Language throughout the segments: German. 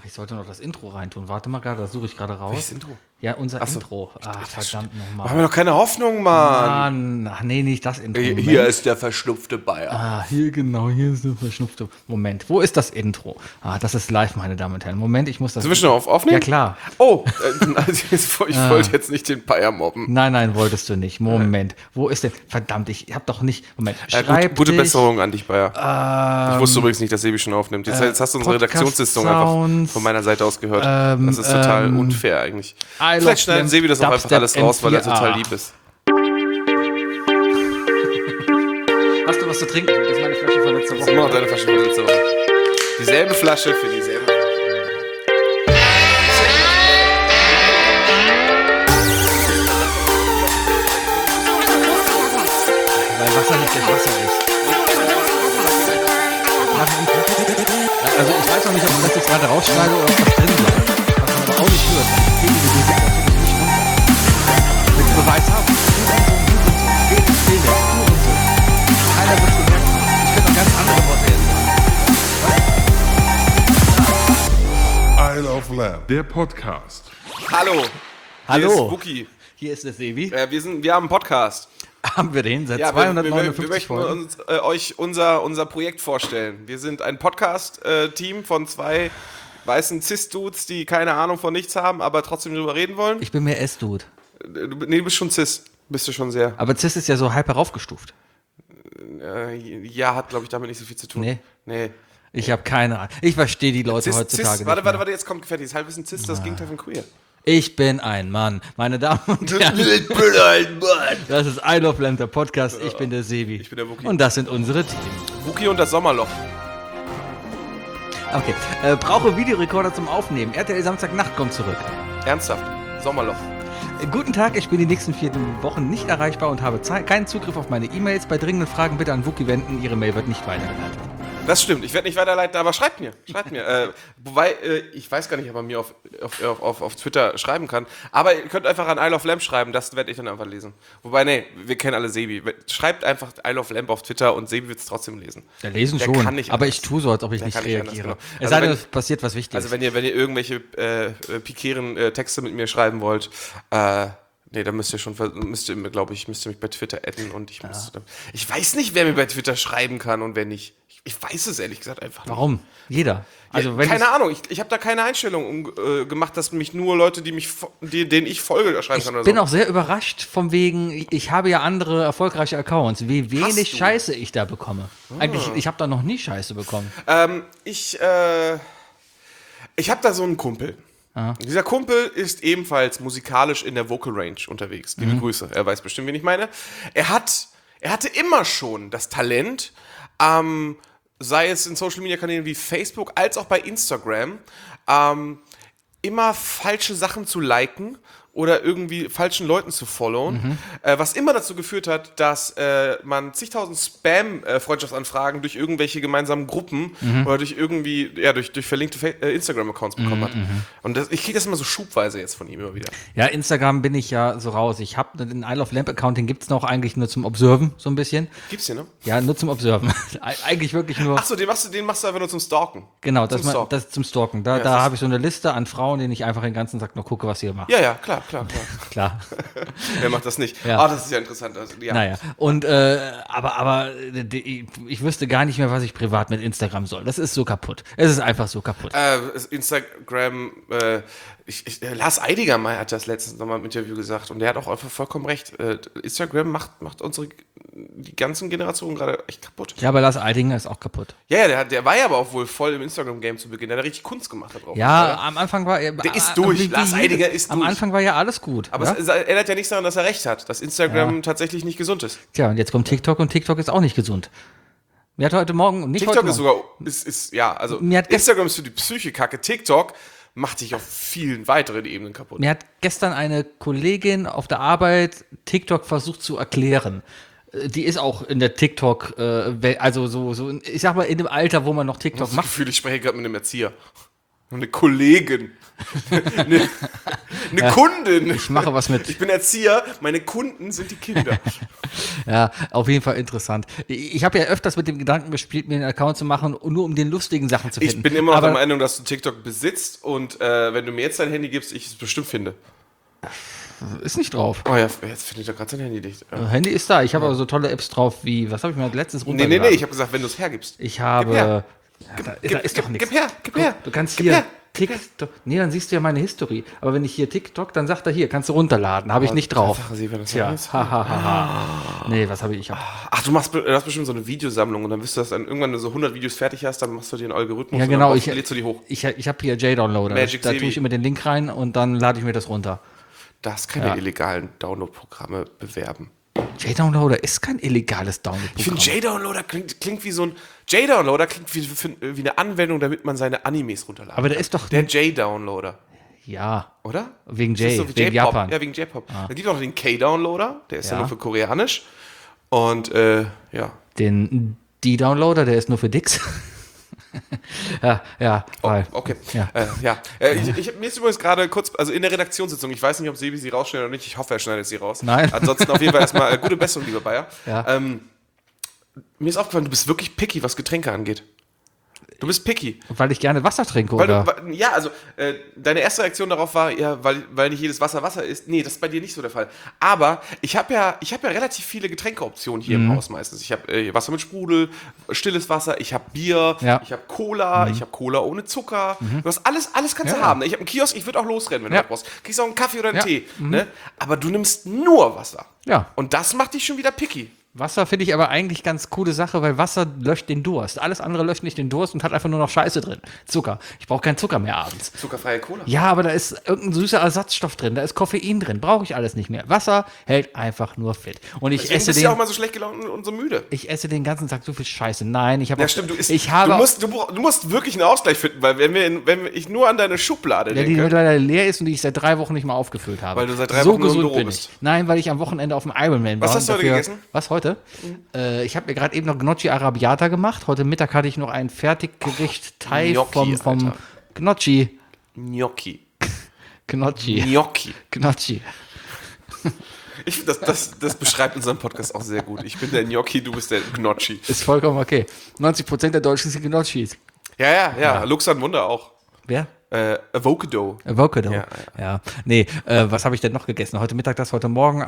Ach, ich sollte noch das Intro reintun. Warte mal gerade, das suche ich gerade raus. Welches Intro? Ja, unser so. Intro. Verdammt nochmal. Machen wir doch keine Hoffnung, Mann. Ach nee, nicht das Intro. Hier ist der verschnupfte Bayer. Hier ist der verschnupfte. Moment, wo ist das Intro? Das ist live, meine Damen und Herren. Moment, ich muss das... Sind wir schon aufnehmen? Ja, klar. Oh, ich wollte jetzt nicht den Bayer mobben. Nein, wolltest du nicht. Moment, wo ist denn... Verdammt, ich hab doch nicht... Moment, gute Besserung an dich, Bayer. Ich wusste übrigens nicht, dass Sebi schon aufnimmt. Jetzt hast du unsere Redaktionssitzung einfach von meiner Seite aus gehört. Das ist total unfair eigentlich. Vielleicht schneidet Sebi das auch einfach alles raus, weil er total lieb ist. Hast du was zu trinken? Das ist meine Flasche von letzter Woche. Das ist immer noch deine Flasche von letzter Woche. Dieselbe Flasche für dieselbe. Weil Wasser nicht das Wasser ist. Also ich weiß noch nicht, ob ich das jetzt gerade rausschneide oder ob das drin bleibt. Was man aber auch nicht hört. Wenn du Beweis hast, keiner wird es gemerkt. Ich könnte noch ganz andere Worte jetzt sagen. Isle of Lamb, der Podcast. Hallo. Hallo. Hier ist Wookie. Hier ist der Sebi. Wir haben einen Podcast. Haben wir den seit Ja, 259 wir möchten Folgen. euch unser Projekt vorstellen. Wir sind ein Podcast-Team von zwei weißen Cis-Dudes, die keine Ahnung von nichts haben, aber trotzdem drüber reden wollen. Ich bin mehr S-Dude. Du bist schon Cis. Bist du schon sehr. Aber Cis ist ja so halb heraufgestuft. Ja, hat, glaube ich, damit nicht so viel zu tun. Nee. Ich habe keine Ahnung. Ich verstehe die Leute heutzutage nicht mehr. Warte, jetzt kommt fertig. Das Halbwissen Cis, das Gegenteil von Queer. Ich bin ein Mann. Meine Damen und Herren. Ich bin ein Mann. Das ist Isle of Lamb, der Podcast. Ich bin der Sebi. Ich bin der Wookie. Und das sind unsere Teams. Wookie und das Sommerloch. Okay. Brauche Videorekorder zum Aufnehmen. RTL Samstagnacht kommt zurück. Ernsthaft. Sommerloch. Guten Tag, ich bin die nächsten 4 Wochen nicht erreichbar und habe keinen Zugriff auf meine E-Mails. Bei dringenden Fragen bitte an Wookie wenden. Ihre Mail wird nicht weitergeleitet. Das stimmt, ich werde nicht weiterleiten, aber schreibt mir. Wobei, ich weiß gar nicht, ob man mir auf Twitter schreiben kann. Aber ihr könnt einfach an Isle of Lamb schreiben, das werde ich dann einfach lesen. Wobei, nee, wir kennen alle Sebi. Schreibt einfach Isle of Lamb auf Twitter und Sebi wird es trotzdem lesen. Ja, lesen Der schon, kann nicht aber anders. ich tue so, als ob ich nicht kann nicht reagiere. anders, genau. Es sei denn, es passiert was Wichtiges. Also wenn ihr irgendwelche pikieren Texte mit mir schreiben wollt, nee, dann müsst ihr mich bei Twitter adden und ich weiß nicht, wer mir bei Twitter schreiben kann und wer nicht. Ich weiß es ehrlich gesagt einfach nicht. Warum? Jeder. Also wenn keine Ahnung, ich habe da keine Einstellung gemacht, dass mich nur Leute, denen ich folge, schreiben kann oder so. Ich bin auch sehr überrascht vom wegen, ich habe ja andere erfolgreiche Accounts, wie wenig Scheiße ich da bekomme. Eigentlich, ich habe da noch nie Scheiße bekommen. Ich habe da so einen Kumpel. Aha. Dieser Kumpel ist ebenfalls musikalisch in der Vocal Range unterwegs. Liebe Grüße, er weiß bestimmt, wen ich meine. Er hatte immer schon das Talent, sei es in Social-Media-Kanälen wie Facebook, als auch bei Instagram, immer falsche Sachen zu liken oder irgendwie falschen Leuten zu followen, was immer dazu geführt hat, dass man zigtausend Spam-Freundschaftsanfragen durch irgendwelche gemeinsamen Gruppen oder durch durch verlinkte Instagram-Accounts bekommen hat. Und ich kriege das immer so schubweise jetzt von ihm immer wieder. Ja, Instagram bin ich ja so raus. Ich habe den Isle of Lamp Account, den gibt's noch eigentlich nur zum Observen, so ein bisschen. Gibt's hier, ne? Ja, nur zum Observen. Eigentlich wirklich nur. Achso, den machst du einfach nur zum Stalken. Genau, das zum Stalken. Da habe ich so eine Liste an Frauen, denen ich einfach den ganzen Tag nur gucke, was sie machen. Ja, klar. Klar. Wer macht das nicht? Ja. Das ist ja interessant. Also, ja. Naja, und aber ich wüsste gar nicht mehr, was ich privat mit Instagram soll. Das ist so kaputt. Es ist einfach so kaputt. Instagram, Lars Eidinger hat das letztens nochmal im Interview gesagt und der hat auch einfach vollkommen recht. Instagram macht die ganzen Generationen gerade echt kaputt. Ja, aber Lars Eidinger ist auch kaputt. Ja, der war ja aber auch wohl voll im Instagram-Game zu Beginn. Der hat richtig Kunst gemacht da drauf. Ja, am Anfang war er... Der ist durch. Lars Eidinger ist durch. Am Anfang war ja alles gut. Aber ja? es ändert ja nichts daran, dass er recht hat, dass Instagram tatsächlich nicht gesund ist. Tja, und jetzt kommt TikTok und TikTok ist auch nicht gesund. Mir hat heute Morgen... Nicht TikTok heute ist Morgen, sogar... Instagram ist für die Psyche kacke. TikTok macht dich auf vielen weiteren Ebenen kaputt. Mir hat gestern eine Kollegin auf der Arbeit TikTok versucht zu erklären. Die ist auch in der TikTok, also so, ich sag mal, in dem Alter, wo man noch TikTok macht. Ich spreche gerade mit einem Erzieher. Eine Kollegin. eine Kundin. Ich mache was mit. Ich bin Erzieher, meine Kunden sind die Kinder. Ja, auf jeden Fall interessant. Ich habe ja öfters mit dem Gedanken gespielt, mir einen Account zu machen, nur um den lustigen Sachen zu finden. Ich bin immer noch Aber der Meinung, dass du TikTok besitzt und wenn du mir jetzt dein Handy gibst, ich es bestimmt finde. ist nicht drauf. Oh ja, jetzt finde ich doch gerade sein Handy dicht. Ja. Handy ist da. Ich habe aber so tolle Apps drauf wie, was habe ich mir letztens Nee, runtergeladen? ich habe gesagt, wenn du es hergibst. Ich habe. her. Da ist doch nichts. Gib her, gib her. Du kannst Gib hier her. TikTok. Nee, dann siehst du ja meine History. Aber wenn ich hier TikTok, dann sagt er hier, kannst du runterladen. Habe ich nicht drauf. Sache, sie, wenn das Tja, ist. hahaha. Nee, was habe ich? Ich hab, Ach, du hast bestimmt so eine Videosammlung und dann wirst du das dann irgendwann, wenn du so 100 Videos fertig hast, dann machst du den Algorithmus ja, und genau. dann lädst du die hoch. Ich habe hier J-Downloader. Magic Da tue Sebi. ich immer den Link rein und dann lade ich mir das runter. Das keine illegalen Download-Programme bewerben. J-Downloader ist kein illegales Ich Download-Programm. finde J-Downloader klingt wie so ein J-Downloader klingt wie eine Anwendung, damit man seine Animes runterladen Aber der kann. ist doch Der J-Downloader, ja, oder? wegen Das ist J, so wie wegen J-Pop. Japan. Ja, wegen J-Pop. Dann gibt es auch noch den K-Downloader, der ist ja Ja. nur für Koreanisch. Und ja. Den D-Downloader, der ist nur für Dicks. ja, weil. Okay. Ja. Mir ist übrigens gerade kurz, also in der Redaktionssitzung, ich weiß nicht, ob Sebi sie rausschneidet oder nicht, ich hoffe, er schneidet sie raus. Nein. Ansonsten auf jeden Fall erstmal gute Besserung, lieber Bayer. Ja. Mir ist aufgefallen, du bist wirklich picky, was Getränke angeht. Du bist picky. Weil ich gerne Wasser trinke, Weil oder? du, ja, also deine erste Reaktion darauf war, ja, weil nicht jedes Wasser Wasser ist. Nee, das ist bei dir nicht so der Fall. Aber ich habe ja relativ viele Getränkeoptionen hier im Haus meistens. Ich habe Wasser mit Sprudel, stilles Wasser, ich habe Bier, Ja. ich habe Cola, ich habe Cola ohne Zucker. Du hast alles kannst du Ja. haben. Ich habe einen Kiosk, ich würde auch losrennen, wenn Ja. du brauchst. Kriegst auch einen Kaffee oder einen Ja. Tee. Ne? Aber du nimmst nur Wasser. Ja. Und das macht dich schon wieder picky. Wasser finde ich aber eigentlich ganz coole Sache, weil Wasser löscht den Durst. Alles andere löscht nicht den Durst und hat einfach nur noch Scheiße drin. Zucker. Ich brauche keinen Zucker mehr abends. Zuckerfreie Cola. Ja, aber da ist irgendein süßer Ersatzstoff drin, da ist Koffein drin, brauche ich alles nicht mehr. Wasser hält einfach nur fit. Und ich Deswegen esse bist du ja auch den, mal so schlecht gelaunt und so müde. ich esse den ganzen Tag so viel Scheiße. Nein, ich habe Ja, auch, stimmt, du du musst wirklich einen Ausgleich finden, weil wenn ich nur an deine Schublade die denke. mittlerweile leer ist und die ich seit 3 Wochen nicht mal aufgefüllt habe. Weil du seit 3 so Wochen nur im gesund Büro bin bist. ich. Nein, weil ich am Wochenende auf dem Ironman war. Was hast du und heute gegessen? Was heute? Ich habe mir gerade eben noch Gnocchi Arrabbiata gemacht. Heute Mittag hatte ich noch ein Fertiggericht Thai Gnocchi, vom Alter. Gnocchi. Gnocchi. Gnocchi. Gnocchi. Gnocchi. Ich finde, das beschreibt unseren Podcast auch sehr gut. Ich bin der Gnocchi, du bist der Gnocchi. Ist vollkommen okay. 90% der Deutschen sind Gnocchis. Ja. Luxan Wunder auch. Wer? Avocado. Avocado. Ja, Ja. Nee, was habe ich denn noch gegessen? Heute Mittag heute Morgen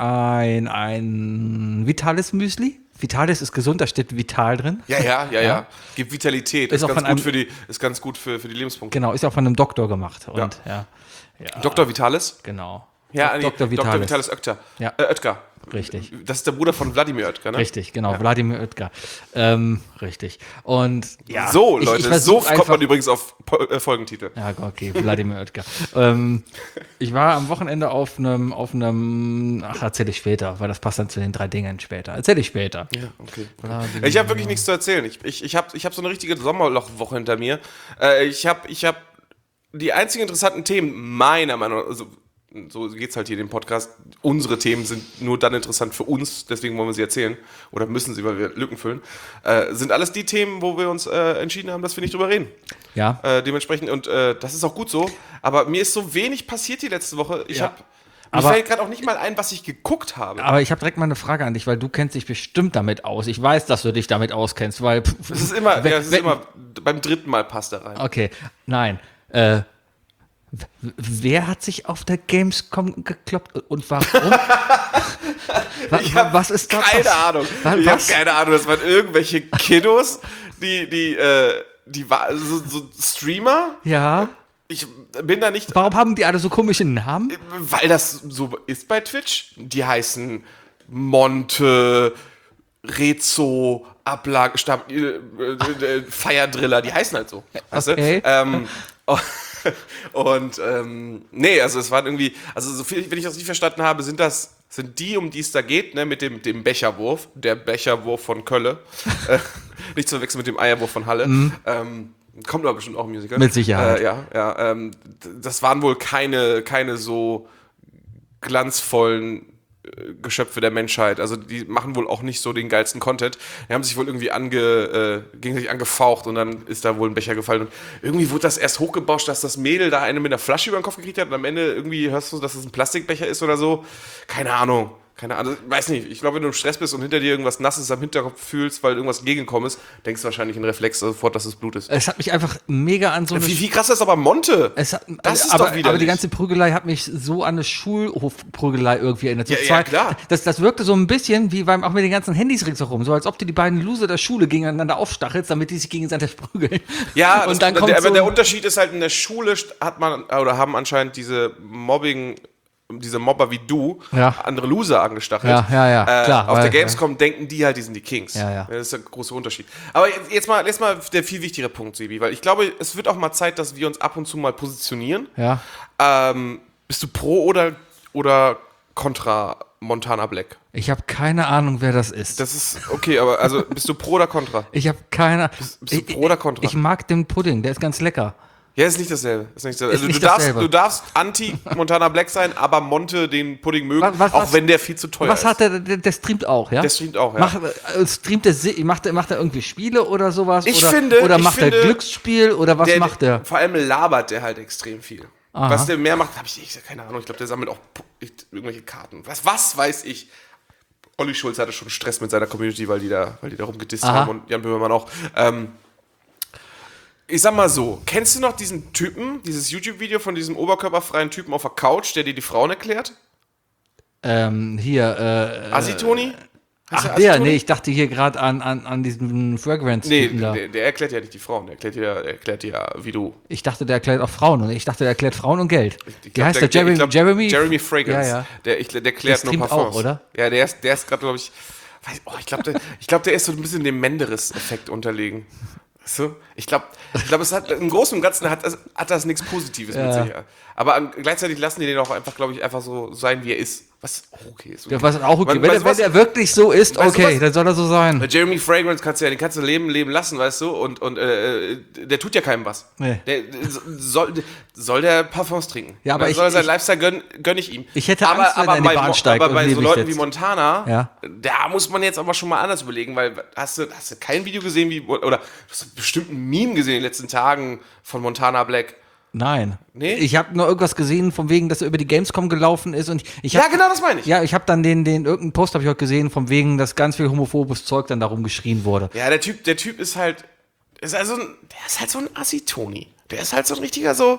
ein Vitalis Müsli. Vitalis ist gesund, da steht Vital drin. Ja. Gibt Vitalität. Ist Ist auch ganz von gut ist ganz gut für die Lebenspunkte. Genau, ist ja auch von einem Doktor gemacht. Und ja. Dr. Vitalis? Genau. Ja, Dr. Vitalis. Dr. Vitalis Oetker. Ja. Oetker. Richtig. Das ist der Bruder von Wladimir Oetker, ne? Richtig, genau. Wladimir Oetker. Richtig. Und ja. So, ich Leute, versuch so kommt man übrigens auf Folgentitel. Ja, okay, Wladimir Oetker. Ich war am Wochenende auf einem, erzähle ich später, weil das passt dann zu den 3 Dingen später. Erzähle ich später. Ja, okay. Ich habe wirklich nichts zu erzählen. Ich hab so eine richtige Sommerlochwoche hinter mir. Ich hab die einzigen interessanten Themen meiner Meinung nach, also so geht's halt hier in dem Podcast. Unsere Themen sind nur dann interessant für uns, deswegen wollen wir sie erzählen. Oder müssen sie, weil wir Lücken füllen. Sind alles die Themen, wo wir uns entschieden haben, dass wir nicht drüber reden. Ja. Dementsprechend, und das ist auch gut so. Aber mir ist so wenig passiert die letzte Woche. Mir Aber- fällt gerade auch nicht mal ein, was ich geguckt habe. Aber ich habe direkt mal eine Frage an dich, weil du kennst dich bestimmt damit aus. Ich weiß, dass du dich damit auskennst, weil. Es ist immer, beim 3. Mal passt da rein. Okay, nein. Wer hat sich auf der Gamescom gekloppt und warum? Was ist da Keine passiert? Ahnung. Was? Ich habe keine Ahnung. Das waren irgendwelche Kiddos, die waren so Streamer. Ja. Ich bin da nicht, Warum haben die alle so komische Namen? weil das so ist bei Twitch. Die heißen Monte, Rezo, Ablage, Feierdriller. Die heißen halt so. Weißt Okay. du? Nee, also es waren irgendwie, also so viel, wenn ich das nicht verstanden habe, sind die, um die es da geht, ne, mit dem Becherwurf, der Becherwurf von Kölle, nicht zu verwechseln mit dem Eierwurf von Halle, kommt aber bestimmt auch im Musical. Mit Sicherheit. Das waren wohl keine so glanzvollen Geschöpfe der Menschheit. Also die machen wohl auch nicht so den geilsten Content. Die haben sich wohl irgendwie gegenseitig angefaucht und dann ist da wohl ein Becher gefallen. Und irgendwie wurde das erst hochgebauscht, dass das Mädel da eine mit einer Flasche über den Kopf gekriegt hat und am Ende irgendwie hörst du, dass es ein Plastikbecher ist oder so. Keine Ahnung, weiß nicht. Ich glaube, wenn du im Stress bist und hinter dir irgendwas Nasses am Hinterkopf fühlst, weil irgendwas entgegengekommen ist, denkst du wahrscheinlich in Reflex sofort, dass es Blut ist. Es hat mich einfach mega an so eine... Wie krass ist aber Monte? Das ist doch widerlich. Aber die ganze Prügelei hat mich so an eine Schulhofprügelei irgendwie erinnert. So Ja, klar. Das wirkte so ein bisschen wie auch mit den ganzen Handys ringsherum. So als ob du die beiden Loser der Schule gegeneinander aufstachelst, damit die sich gegenseitig prügeln. Ja, und dann aber der Unterschied ist halt, in der Schule haben anscheinend diese Mobber wie du, andere Loser angestachelt. Ja, klar. Auf der Gamescom denken die halt, die sind die Kings. Ja. Das ist der große Unterschied. Aber jetzt mal der viel wichtigere Punkt, Sebi, weil ich glaube, es wird auch mal Zeit, dass wir uns ab und zu mal positionieren. Ja. Bist du pro oder contra Montana Black? Ich habe keine Ahnung, wer das ist. Das ist okay, aber also bist du pro oder contra? Ich habe keine Ahnung. Bist du pro oder contra? Ich mag den Pudding, der ist ganz lecker. Ja, ist nicht dasselbe. Also du darfst anti-Montana Black sein, aber Monte den Pudding mögen, auch wenn der viel zu teuer ist. Was hat der streamt auch, ja? Der streamt auch, ja. Macht er irgendwie Spiele oder sowas? Oder macht er Glücksspiel oder was macht der? Vor allem labert der halt extrem viel. Aha. Was der mehr macht, habe ich keine Ahnung. Ich glaube, der sammelt auch irgendwelche Karten. Was weiß ich. Olli Schulz hatte schon Stress mit seiner Community, weil die da rumgedisst haben und Jan Böhmermann auch. Ich sag mal so, kennst du noch diesen Typen, dieses YouTube-Video von diesem oberkörperfreien Typen auf der Couch, der dir die Frauen erklärt? Asitoni? Ach, nee, ich dachte hier gerade an diesen Fragrance-Typen da. Der erklärt ja nicht die Frauen, der erklärt ja, wie du. Ich dachte, der erklärt auch Frauen und ich dachte, der erklärt Frauen und Geld. Wie heißt der? Jeremy? Jeremy Fragrance. Ja. Der erklärt nur Parfums. Auch, oder? Ja, der ist gerade, glaube ich, ich glaube, der ist so ein bisschen dem Menderes-Effekt unterlegen. So, ich glaube, es hat im Großen und Ganzen hat das nichts Positives mit sich. Aber gleichzeitig lassen die den auch einfach, glaube ich, einfach so sein, wie er ist. Was auch okay ist. Okay. Ja, was auch okay. Wenn er wirklich so ist, okay, dann soll er so sein. Bei Jeremy Fragrance kannst du leben lassen, weißt du? Und der tut ja keinem was. Nee. Der soll der Parfums trinken. Ja, aber soll sein Lifestyle gönn ich ihm. Ich hätte Angst, wenn er in die Bahn steigt. Aber bei so Leuten wie Montana, da muss man jetzt aber schon mal anders überlegen, weil hast du kein Video gesehen, oder du hast bestimmt ein Meme gesehen in den letzten Tagen von Montana Black. Nein. Nee? Ich habe nur irgendwas gesehen, von wegen, dass er über die Gamescom gelaufen ist. Und ja, genau, das meine ich. Ja, ich habe dann irgendeinen Post habe ich heute gesehen, von wegen, dass ganz viel homophobes Zeug dann darum geschrien wurde. Ja, der Typ ist halt, der ist halt so ein Assi-Toni. Der ist halt so ein richtiger der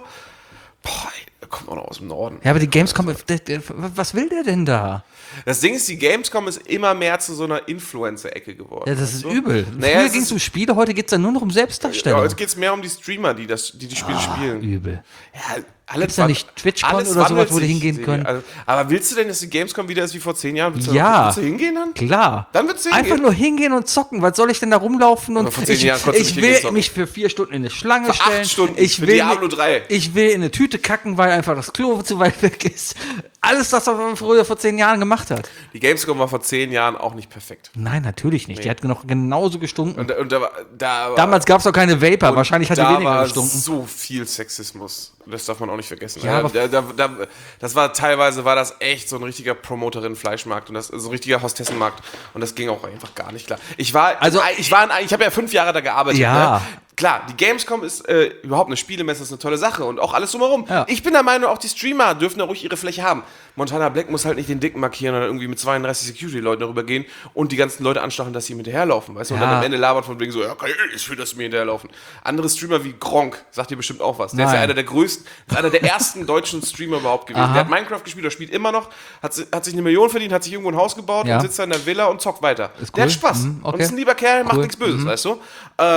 kommt auch noch aus dem Norden. Ja, aber die Gamescom, was will der denn da? Das Ding ist, die Gamescom ist immer mehr zu so einer Influencer-Ecke geworden. Ja, das ist übel. Früher ging es um Spiele, heute geht es dann nur noch um Selbstdarstellung. Ja, jetzt geht es mehr um die Streamer, die Spiele spielen. Übel. Ja, gibt es da nicht TwitchCon oder sowas, wo die hingehen können? Also, aber willst du denn, dass die Gamescom wieder ist wie vor 10 Jahren? Willst du hingehen dann? Klar. Dann willst du hingehen? Einfach nur hingehen und zocken. Was soll ich denn da rumlaufen? Und vor 10 Jahren ich will mich für 4 Stunden in eine Schlange stellen. 8 Stunden für Diablo 3. Ich will in eine Tüte kacken, weil einfach das Klo zu weit weg ist. Alles, was er früher vor 10 Jahren gemacht hat. Die Gamescom war vor 10 Jahren auch nicht perfekt. Nein, natürlich nicht. Nee. Die hat noch genauso gestunken. Und damals gab es auch keine Vapor. Wahrscheinlich hat die weniger gestunken. So viel Sexismus. Das darf man auch nicht vergessen. Ja, das war teilweise das echt so ein richtiger Promoterin-Fleischmarkt und das so ein richtiger Hostessenmarkt und das ging auch einfach gar nicht klar. Ich habe ja 5 Jahre da gearbeitet. Ja. Ne? Klar, die Gamescom ist überhaupt eine Spielemesse, ist eine tolle Sache und auch alles drumherum. Ja. Ich bin der Meinung, auch die Streamer dürfen da ruhig ihre Fläche haben. Montana Black muss halt nicht den Dicken markieren oder irgendwie mit 32 Security-Leuten darüber gehen und die ganzen Leute anstacheln, dass sie ihm hinterherlaufen, weißt du? Und dann am Ende labert von wegen so, ja, kann ich für das mir hinterherlaufen. Andere Streamer wie Gronk, sagt dir bestimmt auch was. Der ist ja einer der größten, einer der ersten deutschen Streamer überhaupt gewesen. Der hat Minecraft gespielt, der spielt immer noch, hat sich 1 Million verdient, hat sich irgendwo ein Haus gebaut und sitzt da in der Villa und zockt weiter. Ist cool. Der hat Spaß. Okay. Und ist ein lieber Kerl, macht nichts Böses, weißt du?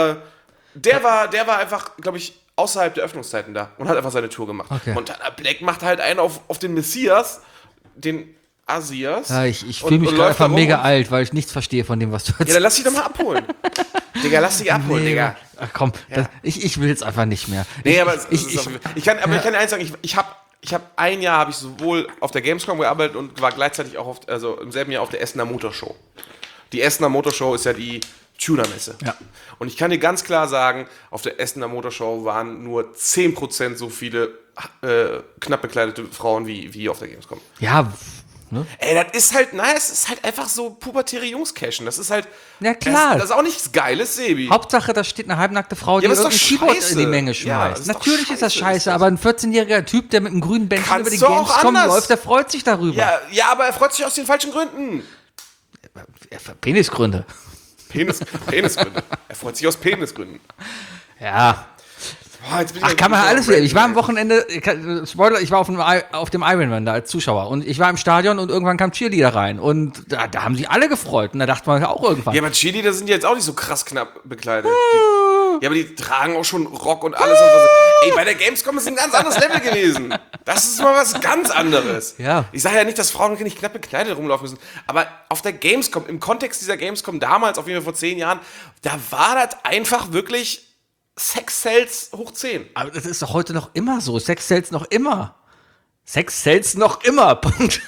Der war einfach, glaube ich, außerhalb der Öffnungszeiten da und hat einfach seine Tour gemacht. Okay. Montana Black macht halt einen auf den Messias, den Asias. Ja, ich fühle mich gerade einfach mega alt, weil ich nichts verstehe von dem, was du erzählst. Ja, dann lass dich doch mal abholen. Digga, lass dich abholen, Digga. Ach komm, ich will jetzt einfach nicht mehr. Nee, ich kann dir eins sagen, ich habe ein Jahr habe ich sowohl auf der Gamescom gearbeitet und war gleichzeitig auch im selben Jahr auf der Essener Motorshow. Die Essener Motorshow ist ja die Tunermesse. Ja. Und ich kann dir ganz klar sagen, auf der Essener Motorshow waren nur 10% so viele knapp bekleidete Frauen wie auf der Gamescom. Ja, Ne? Ey, das ist halt, es ist halt einfach so pubertäre Jungs-Cashen. Das ist halt. Ja, klar. Das ist auch nichts Geiles, Sebi. Hauptsache, da steht eine halbnackte Frau, die aber ist irgendein doch Keyboard scheiße. in die Menge Ja, schmeißt. ist doch Natürlich ist das scheiße, scheiße, ist das. aber ein 14-jähriger Typ, der mit einem grünen Bändchen Kannst über die du auch Gamescom anders. läuft, der freut sich darüber. Ja, aber er freut sich aus den falschen Gründen. Penisgründe. Penisgründe. Er freut sich aus Penisgründen. Ja. Boah, jetzt bin Ach, ich kann man so alles am wieder. Ich war am Ranten, Wochenende, Spoiler, ich war auf dem Ironman da als Zuschauer und ich war im Stadion und irgendwann kam Cheerleader rein und da haben sich alle gefreut und da dachte man auch irgendwann. ey. Ja, aber Cheerleader sind ja jetzt auch nicht so krass knapp bekleidet. Ja, aber die tragen auch schon Rock und alles. Ey, bei der Gamescom ist ein ganz anderes Level gewesen. Das ist mal was ganz anderes. Ja. Ich sage ja nicht, dass Frauen nicht knapp bekleidet rumlaufen müssen, aber auf der Gamescom, im Kontext dieser Gamescom damals, auf jeden Fall vor 10 Jahren, da war das einfach wirklich Sex-Sales hoch 10. Aber das ist doch heute noch immer so. Sex sells noch immer. Sex sells noch immer. Punkt.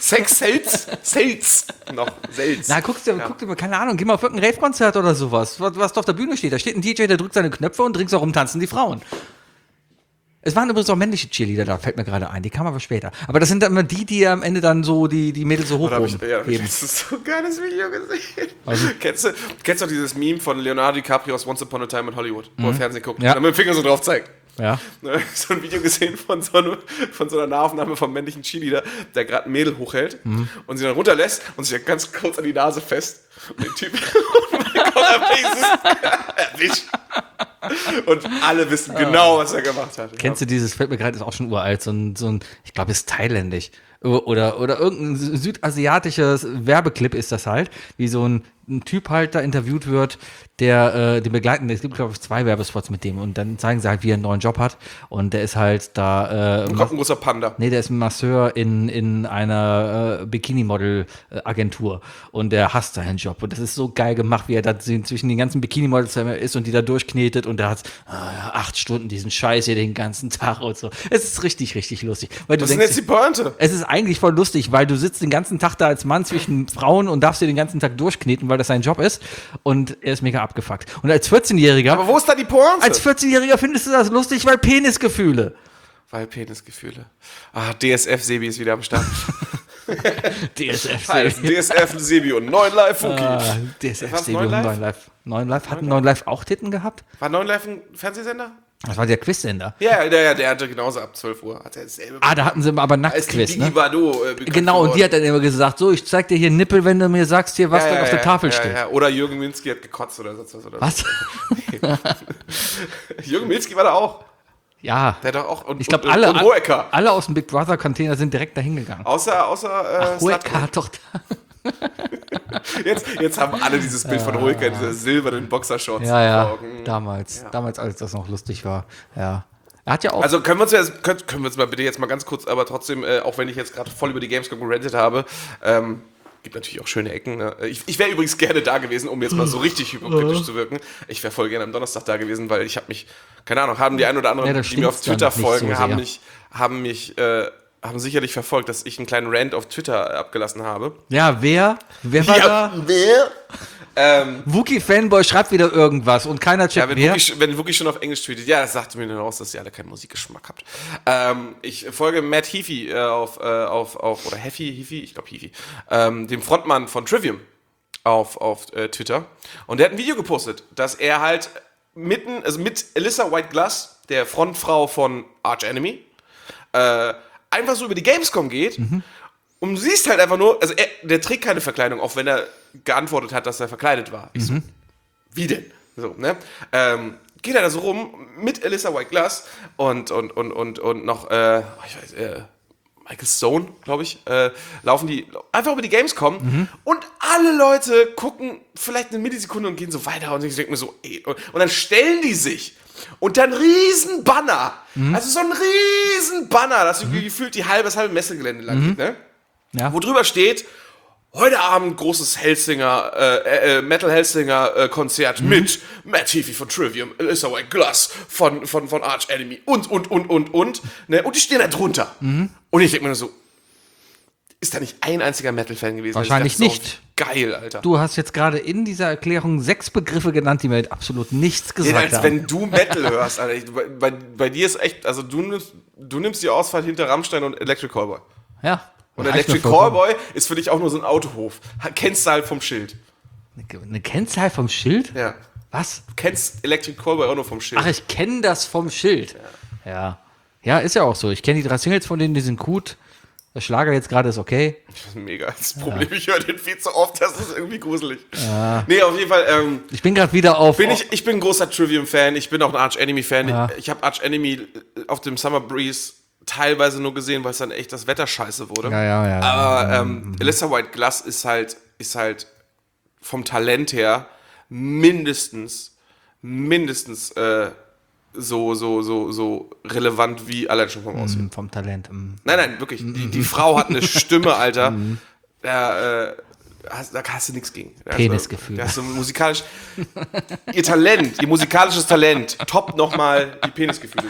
Sales noch, Sales. Na, guck dir mal, keine Ahnung, geh mal auf irgendein Rave-Konzert oder sowas, was da auf der Bühne steht. Da steht ein DJ, der drückt seine Knöpfe und ringsherum tanzen die Frauen. Es waren übrigens auch männliche Cheerleader da, fällt mir gerade ein. Die kamen aber später. Aber das sind dann immer die am Ende dann so die Mädels so hoch Da hab ich heben. das ist so ein geiles Video gesehen. Kennst du dieses Meme von Leonardo DiCaprio aus Once Upon a Time in Hollywood, wo er Fernsehen guckt Ja. und dann mit dem Finger so drauf zeigt? Ja. So ein Video gesehen von so einer Nahaufnahme vom männlichen Cheerleader, der gerade ein Mädel hochhält und sie dann runterlässt und sich dann ganz kurz an die Nase fest. Und der Typ, oh mein Gott, erwischt. Und alle wissen genau, was er gemacht hat. Kennst du dieses, fällt mir gerade, ist auch schon uralt, so ein ich glaube, es ist thailändisch. Oder irgendein südasiatisches Werbeclip ist das halt, wie so ein Typ halt da interviewt wird, der den begleiten, es gibt glaube ich 2 Werbespots mit dem und dann zeigen sie halt, wie er einen neuen Job hat und der ist halt da Dann kommt ein großer Panda. Nee, der ist ein Masseur in einer Bikini-Model-Agentur und der hasst seinen Job. Und das ist so geil gemacht, wie er da zwischen den ganzen Bikini-Models ist und die da durchknetet und der hat 8 Stunden diesen Scheiß hier den ganzen Tag und so. Es ist richtig, richtig lustig. Weil du Was ist denn denkst, jetzt die Pointe? es ist eigentlich voll lustig, weil du sitzt den ganzen Tag da als Mann zwischen Frauen und darfst dir den ganzen Tag durchkneten, weil das sein Job ist. Und er ist mega abgefuckt. Und als 14-Jähriger, Aber wo ist da die Pointe? als 14-Jähriger findest du das lustig, weil Penisgefühle. Weil Penisgefühle. DSF Sebi ist wieder am Start. DSF. Heißt DSF Sebi und 9 Live Funky. DSF, Was, 9 9 Live? Live? 9 Live. Hatten 9 Live auch Titten gehabt? War 9 Live ein Fernsehsender? Das war der Quizsender. Ja, der hatte genauso ab 12 Uhr. Hat er dasselbe. Da hatten sie aber Da ist die Nacktquiz, Digi ne? Bardot bekannt Genau, und die geworden. hat dann immer gesagt, so, ich zeig dir hier einen Nippel, wenn du mir sagst hier, was da auf der Tafel steht. Ja. Oder Jürgen Milski hat gekotzt oder sonst was. Oder Was? So. Jürgen Milski war da auch. Ja. Der hat doch auch. Und, Ich glaube, und Hoeker. alle aus dem Big Brother Container sind direkt dahin gegangen. Außer Hoeker Slatko. hat doch da. Jetzt haben alle dieses Bild von Hoeker in dieser silbernen Boxershorts. Ja, vor Augen. damals, als das noch lustig war. Ja. Er hat ja auch. Also können wir uns mal bitte jetzt mal ganz kurz, aber trotzdem, auch wenn ich jetzt gerade voll über die Gamescom gerantet habe, gibt natürlich auch schöne Ecken. Ne? Ich wäre übrigens gerne da gewesen, um jetzt mal so richtig hypokritisch zu wirken. Ich wäre voll gerne am Donnerstag da gewesen, weil ich habe mich, keine Ahnung, haben die ein oder anderen, Ja, da die mir auf stinkt's Twitter dann nicht folgen, so sehr. haben sicherlich verfolgt, dass ich einen kleinen Rant auf Twitter abgelassen habe. Ja, wer war da? Wer? Wookie-Fanboy schreibt wieder irgendwas und keiner checkt wer. Wenn Wookie schon auf Englisch tweetet, ja, das sagt mir dann raus, dass ihr alle keinen Musikgeschmack habt. Ich folge Matt Heafy oder Heafy, ich glaube Heafy, dem Frontmann von Trivium auf Twitter. Und der hat ein Video gepostet, dass er halt mit Alyssa White Glass, der Frontfrau von Arch Enemy, einfach so über die Gamescom geht. Und du siehst halt einfach nur, also der trägt keine Verkleidung, auch wenn er geantwortet hat, dass er verkleidet war. Ich so, wie denn? So, ne? Geht er da so rum mit Alyssa White Glass und noch, Michael Stone, glaube ich, laufen die einfach über die Gamescom und alle Leute gucken vielleicht eine Millisekunde und gehen so weiter und ich denke mir so, und dann stellen die sich und dann riesen Banner, also so ein riesen Banner, das gefühlt das halbe Messegelände lang geht, ne? Ja. Wo drüber steht, heute Abend großes Metal Hellsinger Konzert mit Matt Heafy von Trivium, Alyssa White Glass von Arch Enemy und. Ne? Und die stehen da drunter. Und ich denke mir nur so, ist da nicht ein einziger Metal-Fan gewesen? Wahrscheinlich Ich dachte, nicht. So, geil, Alter. Du hast jetzt gerade in dieser Erklärung 6 Begriffe genannt, die mir absolut nichts gesagt Als haben. wenn du Metal hörst, Alter. Bei dir ist echt, also du nimmst die Ausfahrt hinter Rammstein und Electric Callboy. Ja. Und Reicht Electric mir vollkommen. Callboy ist für dich auch nur so ein Autohof. Kennst du halt vom Schild. Eine Kennzahl vom Schild? Ja. Was? Du kennst Electric Callboy auch nur vom Schild. Ach, ich kenne das vom Schild. Ja. Ja, ist ja auch so. Ich kenne die 3 Singles von denen, die sind gut. Der Schlager jetzt gerade ist okay. Das ist mega. Das Problem, ich höre den viel zu oft, das ist irgendwie gruselig. Nee, auf jeden Fall, Ich bin gerade wieder auf. ich bin ein großer Trivium-Fan, ich bin auch ein Arch Enemy-Fan. Ja. Ich habe Arch Enemy auf dem Summer Breeze teilweise nur gesehen, weil es dann echt das Wetter scheiße wurde. Ja. Aber Alyssa White Glass ist halt vom Talent her mindestens so relevant wie allein schon vom Aussehen. Vom Talent. Nein, wirklich. Die Frau hat eine Stimme, Alter. Da hast du nichts gegen. Penisgefühl. Da hast du musikalisch. Ihr musikalisches Talent toppt nochmal die Penisgefühle.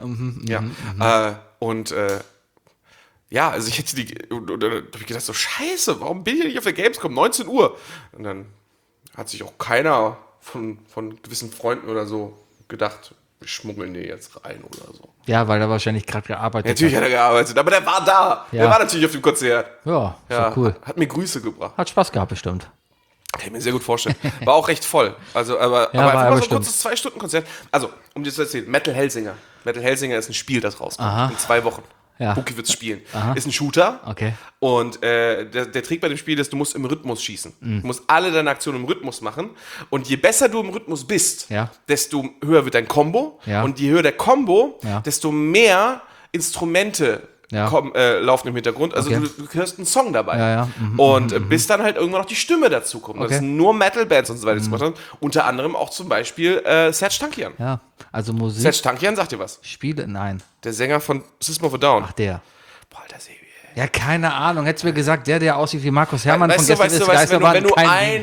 Ja, also ich hätte da habe ich gedacht, so scheiße, warum bin ich nicht auf der Gamescom? 19 Uhr. Und dann hat sich auch keiner von gewissen Freunden oder so gedacht, wir schmuggeln den jetzt rein oder so. Ja, weil er wahrscheinlich gerade gearbeitet Natürlich hat er gearbeitet, aber der war da. Ja. Der war natürlich auf dem Konzert. Ja, ist doch cool. Hat mir Grüße gebracht. Hat Spaß gehabt, bestimmt. Kann ich mir sehr gut vorstellen. War auch recht voll. Also, aber war einfach er mal so ein bestimmt. kurzes 2-Stunden-Konzert. Also, um dir zu erzählen, Metal Hellsinger. Metal Hellsinger ist ein Spiel, das rauskommt. In 2 Wochen. Ja. Buki wird's spielen. Ist ein Shooter. Okay. Und der Trick bei dem Spiel ist, du musst im Rhythmus schießen. Du musst alle deine Aktionen im Rhythmus machen. Und je besser du im Rhythmus bist, Ja. desto höher wird dein Combo. Ja. Und je höher der Combo, Ja. desto mehr Instrumente Ja. laufen im Hintergrund. Also Okay. du hörst einen Song dabei. Ja. Und bis dann halt irgendwann noch die Stimme dazu kommt. Okay. Das sind nur Metal-Bands und so weiter. Unter anderem auch zum Beispiel Serj Tankian. Ja. Also Musik, Serj Tankian, sagt dir was? Spiele, nein. Der Sänger von System of a Down. Ach, der. Boah, Alter, Sebi. Ja, keine Ahnung. Hättest du mir gesagt, der aussieht wie Markus Herrmann von Weißt du, gestern ist Geisterbahn. wenn du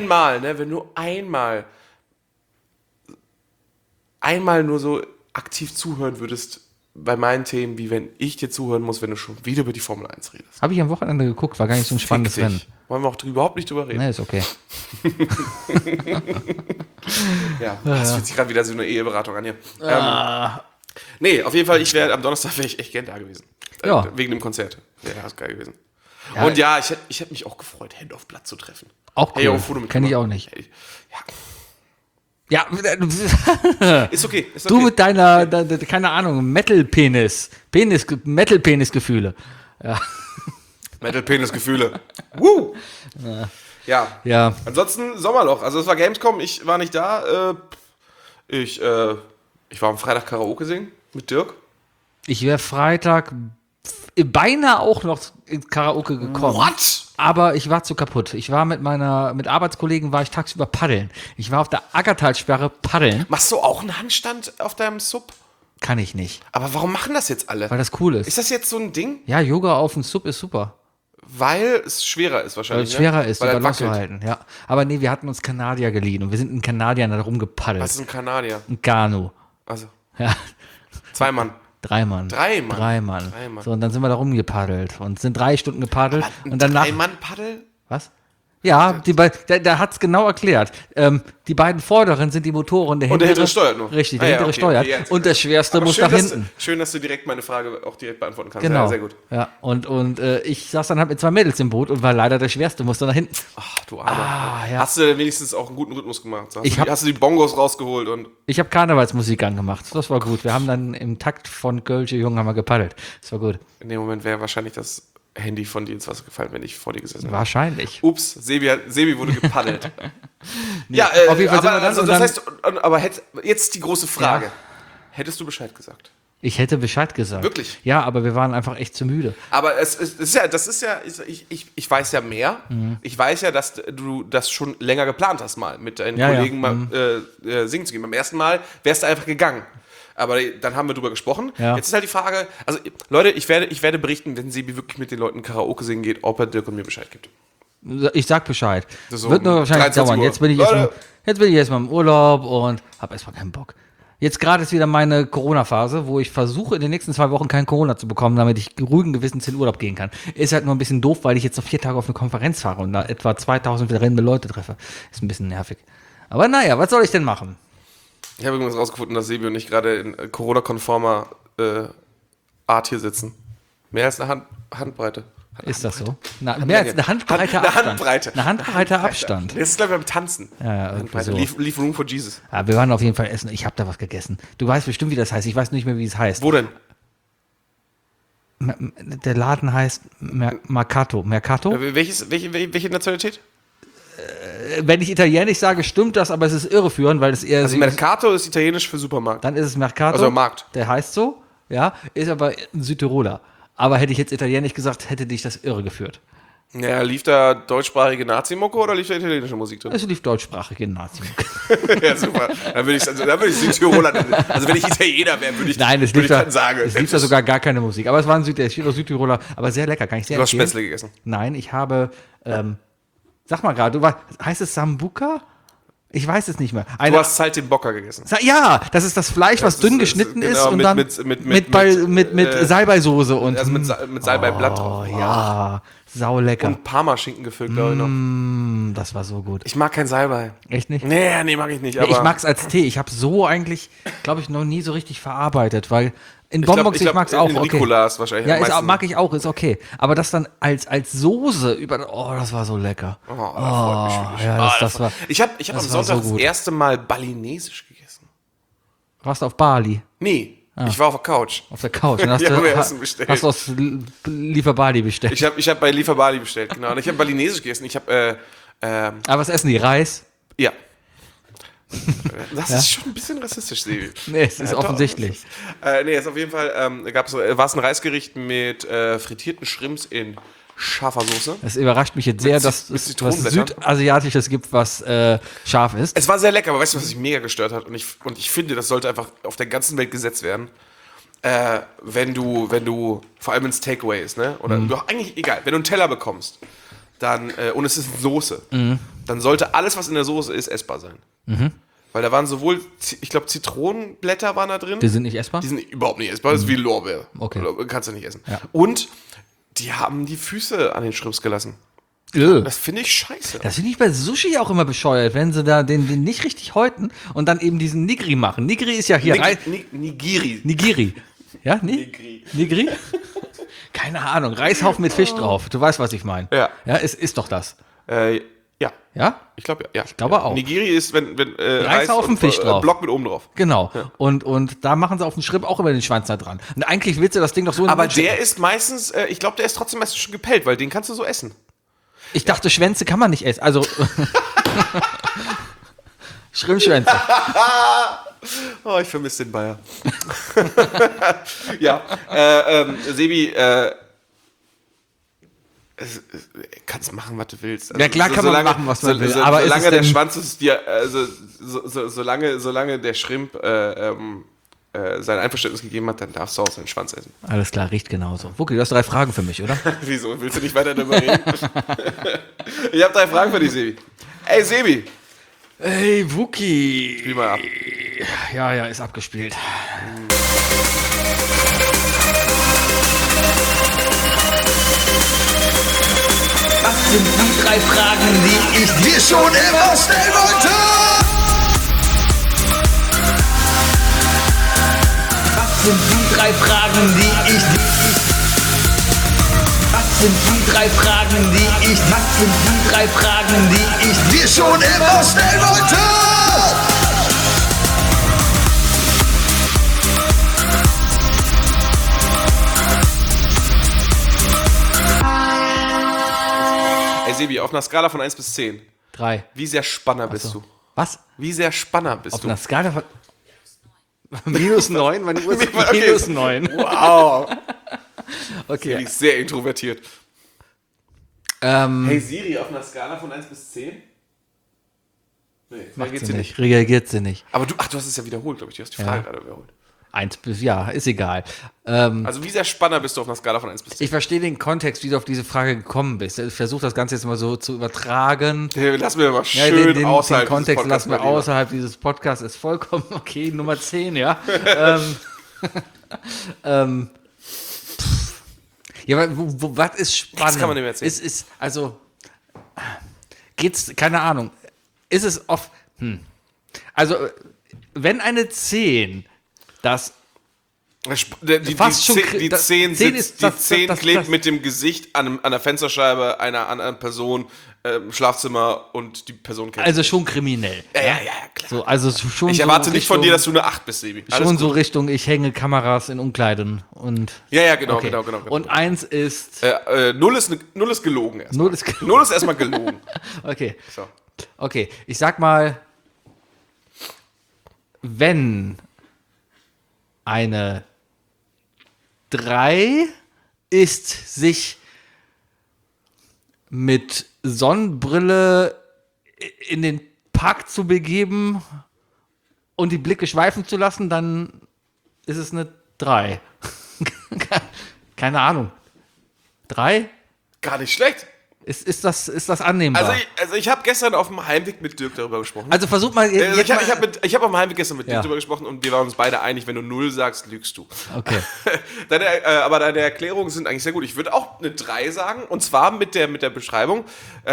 einmal nur so aktiv zuhören würdest bei meinen Themen, wie wenn ich dir zuhören muss, wenn du schon wieder über die Formel 1 redest. Habe ich am Wochenende geguckt, war gar nicht so ein spannendes Fick dich. Rennen. Wollen wir auch überhaupt nicht drüber reden. Ne, ist okay. Ja, das fühlt sich gerade wieder so eine Eheberatung an hier. Nee, auf jeden Fall, am Donnerstag wäre ich echt gern da gewesen. Ja. Wegen dem Konzert. Wäre das geil gewesen. Ja. Und ja, ich hätte mich auch gefreut, Hände auf Blatt zu treffen. Auch cool. Hey, Foto mit Kenn ich Kamera. auch nicht. Hey, Ja, ja, ist okay. du mit deiner, keine Ahnung, Metal-Penis-Gefühle. Metal-Penis-Gefühle. Woo! Ja. Ja. Ansonsten Sommerloch. Also es war Gamescom, ich war nicht da. Ich war am Freitag Karaoke singen mit Dirk. Ich wäre Freitag beinahe auch noch ins Karaoke gekommen. What? Aber ich war zu kaputt. Ich war mit Arbeitskollegen war ich tagsüber paddeln. Ich war auf der Aggertalsperre paddeln. Machst du auch einen Handstand auf deinem Sub? Kann ich nicht, Aber warum machen das jetzt alle? weil das cool ist. Ist das jetzt so ein Ding? Ja, Yoga auf dem Sub ist super. Weil es schwerer ist Weil wahrscheinlich. es schwerer ist, die Weil er Balance zu wackelt. halten. Ja. Aber nee, wir hatten uns Kanadier geliehen und wir sind in Kanadiern da rumgepaddelt. Was ist ein Kanadier? Ein Kanu. Also, Ja. 2 Mann. 3 Mann. Drei Mann. 3 Mann. 3 Mann. So, und dann sind wir da rumgepaddelt und sind 3 Stunden gepaddelt. Und danach. 3-Mann-Paddel? Was? Ja, da hat es genau erklärt. Die beiden vorderen sind die Motoren, der Und der hintere hintere steuert nur. Richtig, der Ah ja, hintere okay, steuert. okay, jetzt. Und der schwerste Aber muss nach hinten. Schön, dass du direkt meine Frage auch direkt beantworten kannst. Genau. Ja, sehr gut. Ja, und ich saß dann halt mit 2 Mädels im Boot und war leider der schwerste, musste nach hinten. Ach, du Armer. Ja. Hast du wenigstens auch einen guten Rhythmus gemacht? Ich hab- Hast du die Bongos rausgeholt und Ich habe Karnevalsmusik angemacht. Das war gut. Wir haben dann im Takt von Kölsche Jung haben wir gepaddelt. Das war gut. in dem Moment wäre wahrscheinlich das Handy von dir ins Wasser gefallen, wenn ich vor dir gesessen hätte. Wahrscheinlich. Ups, Sebi wurde gepaddelt. Ja, auf jeden Fall sind wir aber, dann also, und das dann- heißt, aber jetzt die große Frage. Ja. Hättest du Bescheid gesagt? Ich hätte Bescheid gesagt. Wirklich? Ja, aber wir waren einfach echt zu müde. Aber ich weiß ja mehr. Mhm. Ich weiß ja, dass du das schon länger geplant hast, mal mit deinen Ja, ja. Kollegen mal singen zu gehen. Beim ersten Mal wärst du einfach gegangen. Aber dann haben wir drüber gesprochen. Ja. Jetzt ist halt die Frage, also Leute, ich werde berichten, wenn Sebi wirklich mit den Leuten Karaoke singen geht, ob er Dirk und mir Bescheid gibt. Ich sag Bescheid. Das ist so Wird nur wahrscheinlich 23 dauern. Uhr. Jetzt bin ich Leute. erstmal im Urlaub und habe erstmal keinen Bock. Jetzt gerade ist wieder meine Corona-Phase, wo ich versuche, in den nächsten 2 Wochen kein Corona zu bekommen, damit ich ruhigen Gewissens in den Urlaub gehen kann. Ist halt nur ein bisschen doof, weil ich jetzt noch 4 Tage auf eine Konferenz fahre und da etwa 2000 rennende Leute treffe. Ist ein bisschen nervig. Aber naja, was soll ich denn machen? Ich habe übrigens rausgefunden, dass Sebi und ich gerade in Corona-konformer Art hier sitzen. Mehr als eine Handbreite. Ist das so? Mehr als eine Handbreite Eine Abstand. Handbreite. Eine Handbreite Abstand. Das ist, glaube ich, beim Tanzen. Ja, irgendwie so. Leave room for Jesus. Ja, wir waren auf jeden Fall essen. Ich habe da was gegessen. Du weißt bestimmt, wie das heißt. Ich weiß nicht mehr, wie es heißt. Wo denn? Der Laden heißt Mercato. Mercato? Welche Nationalität? Wenn ich Italienisch sage, stimmt das, aber es ist irreführend, weil es eher Also Mercato ist italienisch für Supermarkt. dann ist es Mercato. Also Markt. Der heißt so, ja, ist aber ein Südtiroler. Aber hätte ich jetzt Italienisch gesagt, hätte dich das irre geführt. Ja, lief da deutschsprachige Nazi-Mucke oder lief da italienische Musik drin? Es lief deutschsprachig in Nazi. Ja, super. Dann würde ich Südtiroler nennen. Also wenn ich Italiener wäre, würde ich, Nein, es würde lief ich da, dann sagen. es lief da sogar gar keine Musik. Aber es war ein Südtiroler, aber sehr lecker, kann ich sehr Du hast empfehlen. Spätzle gegessen. Nein, ich habe, sag mal gerade, heißt es Sambuca? Ich weiß es nicht mehr. Du hast Saltimbocca gegessen. Ja, das ist das Fleisch, was dünn geschnitten ist genau, und mit- dann mit- Salbeisoße und Also mit Salbeiblatt oh drauf. ja, saulecker. Und Parmaschinken gefüllt, glaube ich noch. Das war so gut. Ich mag kein Salbei. Echt nicht? Nee, mag ich nicht. Nee, Aber ich mag's als Tee. Ich habe so eigentlich, glaube ich, noch nie so richtig verarbeitet, weil in Bonbons, ich mag's auch. In Okay. Ricola ist wahrscheinlich Ja, am meisten. mag ich auch, ist okay. Aber das dann als Soße das war so lecker. Oh, das freut mich für dich. Ja, das war. Ich hab am war Sonntag so das gut. erste Mal Balinesisch gegessen. Warst du auf Bali? Nee, ich war auf der Couch. Auf der Couch. Und hast Ja, du, wir Essen bestellt. hast du aus Lieferbali bestellt. Ich hab bei Lieferbali bestellt, genau. Und ich habe Balinesisch gegessen. Ich habe, Aber was essen die? Reis? ja. Das ist schon ein bisschen rassistisch, Sebi. Nee, es ist Doch, offensichtlich. Nee, ist auf jeden Fall, war es ein Reisgericht mit frittierten Shrimps in scharfer Soße. Es überrascht mich jetzt sehr, Mit dass es was Zitronenblättern. Südasiatisches gibt, was scharf ist. Es war sehr lecker, aber weißt du, was mich mega gestört hat? Und ich finde, das sollte einfach auf der ganzen Welt gesetzt werden. Wenn du, vor allem ins Takeaway ist, ne? Oder eigentlich egal, wenn du einen Teller bekommst, dann, und es ist Soße, dann sollte alles, was in der Soße ist, essbar sein. Weil da waren sowohl, ich glaube, Zitronenblätter waren da drin. Die sind nicht essbar? Die sind überhaupt nicht essbar, das ist wie Lorbeer. Okay. Kannst du nicht essen. Ja. Und die haben die Füße an den Shrimps gelassen. Das Das finde ich scheiße. finde ich bei Sushi auch immer bescheuert, wenn sie da den nicht richtig häuten und dann eben diesen Nigiri machen. Nigiri ist ja hier Nigiri. Nigiri. Ja, Nigiri. Nigiri? Keine Ahnung. Reishaufen mit Fisch drauf. Du weißt, was ich meine. Ja. Ja, es ist doch das. Ja. Ja? Ich glaube, ja. Ich glaube auch. Nigiri ist, wenn Reishaufen, Fisch drauf. Block mit oben drauf. Genau. Und da machen sie auf den Schripp auch immer den Schwanz da dran. Und eigentlich willst du das Ding doch so in Aber den Mund stecken. der ist meistens, ich glaube, der ist trotzdem meistens schon gepellt, weil den kannst du so essen. Ich dachte, Schwänze kann man nicht essen. Also. Schrimpschwänze. Oh, ich vermisse den Bayer. Ja, Sebi, kannst machen, was du willst. Also, Ja, klar kann man machen, was man will, aber ist solange es der denn- Schwanz ist dir, also solange der Shrimp sein Einverständnis gegeben hat, dann darfst du auch seinen Schwanz essen. Alles klar, riecht genauso. Wookie, du hast 3 Fragen für mich, oder? Wieso? Willst du nicht weiter darüber reden? Ich habe 3 Fragen für dich, Sebi. Ey, Sebi. Hey, Wookie. Spiel mal ab. Ja, ist abgespielt. Was sind die 3 Fragen, die ich dir schon immer stellen wollte? Was sind die 3 Fragen, die ich Was sind die 3 Fragen, die ich Was sind die 3 Fragen, die ich dir schon immer stellen wollte? Ey, Sebi, auf einer Skala von 1 bis 10, 3. wie sehr Spanner bist du? Was? Wie sehr Spanner bist Auf du? einer Skala von. -9, meine Uhr ist Okay. -9. Wow. Okay. Die ist sehr introvertiert. Hey Siri, auf einer Skala von 1 bis 10? Nee, Macht reagiert sie nicht. Reagiert sie nicht. Aber du hast es ja wiederholt, glaube ich. Du hast die Frage gerade wiederholt. 1 bis, ja, ist egal. Also wie sehr Spanner bist du auf einer Skala von 1 bis 10? Ich verstehe den Kontext, wie du auf diese Frage gekommen bist. Ich versuche das Ganze jetzt mal so zu übertragen. Lass mir mal Ja, schön den außerhalb Kontext dieses lassen wir Podcasts, mein Lieber. außerhalb dieses Podcasts. Ist vollkommen okay. Nummer 10, ja. Ja, aber was ist spannend? kann man dem erzählen. Ist, also, geht's, keine Ahnung, ist es oft, also, wenn eine 10 das Die Fast schon 10 ist das- klebt das- mit dem Gesicht an der Fensterscheibe einer anderen Person im Schlafzimmer und die Person kennt Also sie schon kriminell. Ja, klar. So, also schon Ich so erwarte nicht von dir, dass Richtung- du eine 8 bist, Sebi. Alles Schon so gut. Richtung, ich hänge Kameras in Umkleiden und. Ja, genau, Okay. genau. Und 1 ist. 0 ist gelogen erstmal. 0 ist. 0 ist erstmal gelogen. Okay. So. Okay. Ich sag mal, wenn eine 3 ist, sich mit Sonnenbrille in den Park zu begeben und die Blicke schweifen zu lassen, dann ist es eine 3. Keine Ahnung. 3? Gar nicht schlecht. Ist das annehmbar? Also ich habe gestern auf dem Heimweg mit Dirk darüber gesprochen. Also versuch mal. Ich jetzt mal- habe auf dem Heimweg gestern mit Dirk Ja. darüber gesprochen und wir waren uns beide einig, wenn du 0 sagst, lügst du. Okay. Aber deine Erklärungen sind eigentlich sehr gut. Ich würde auch eine 3 sagen, und zwar mit der Beschreibung,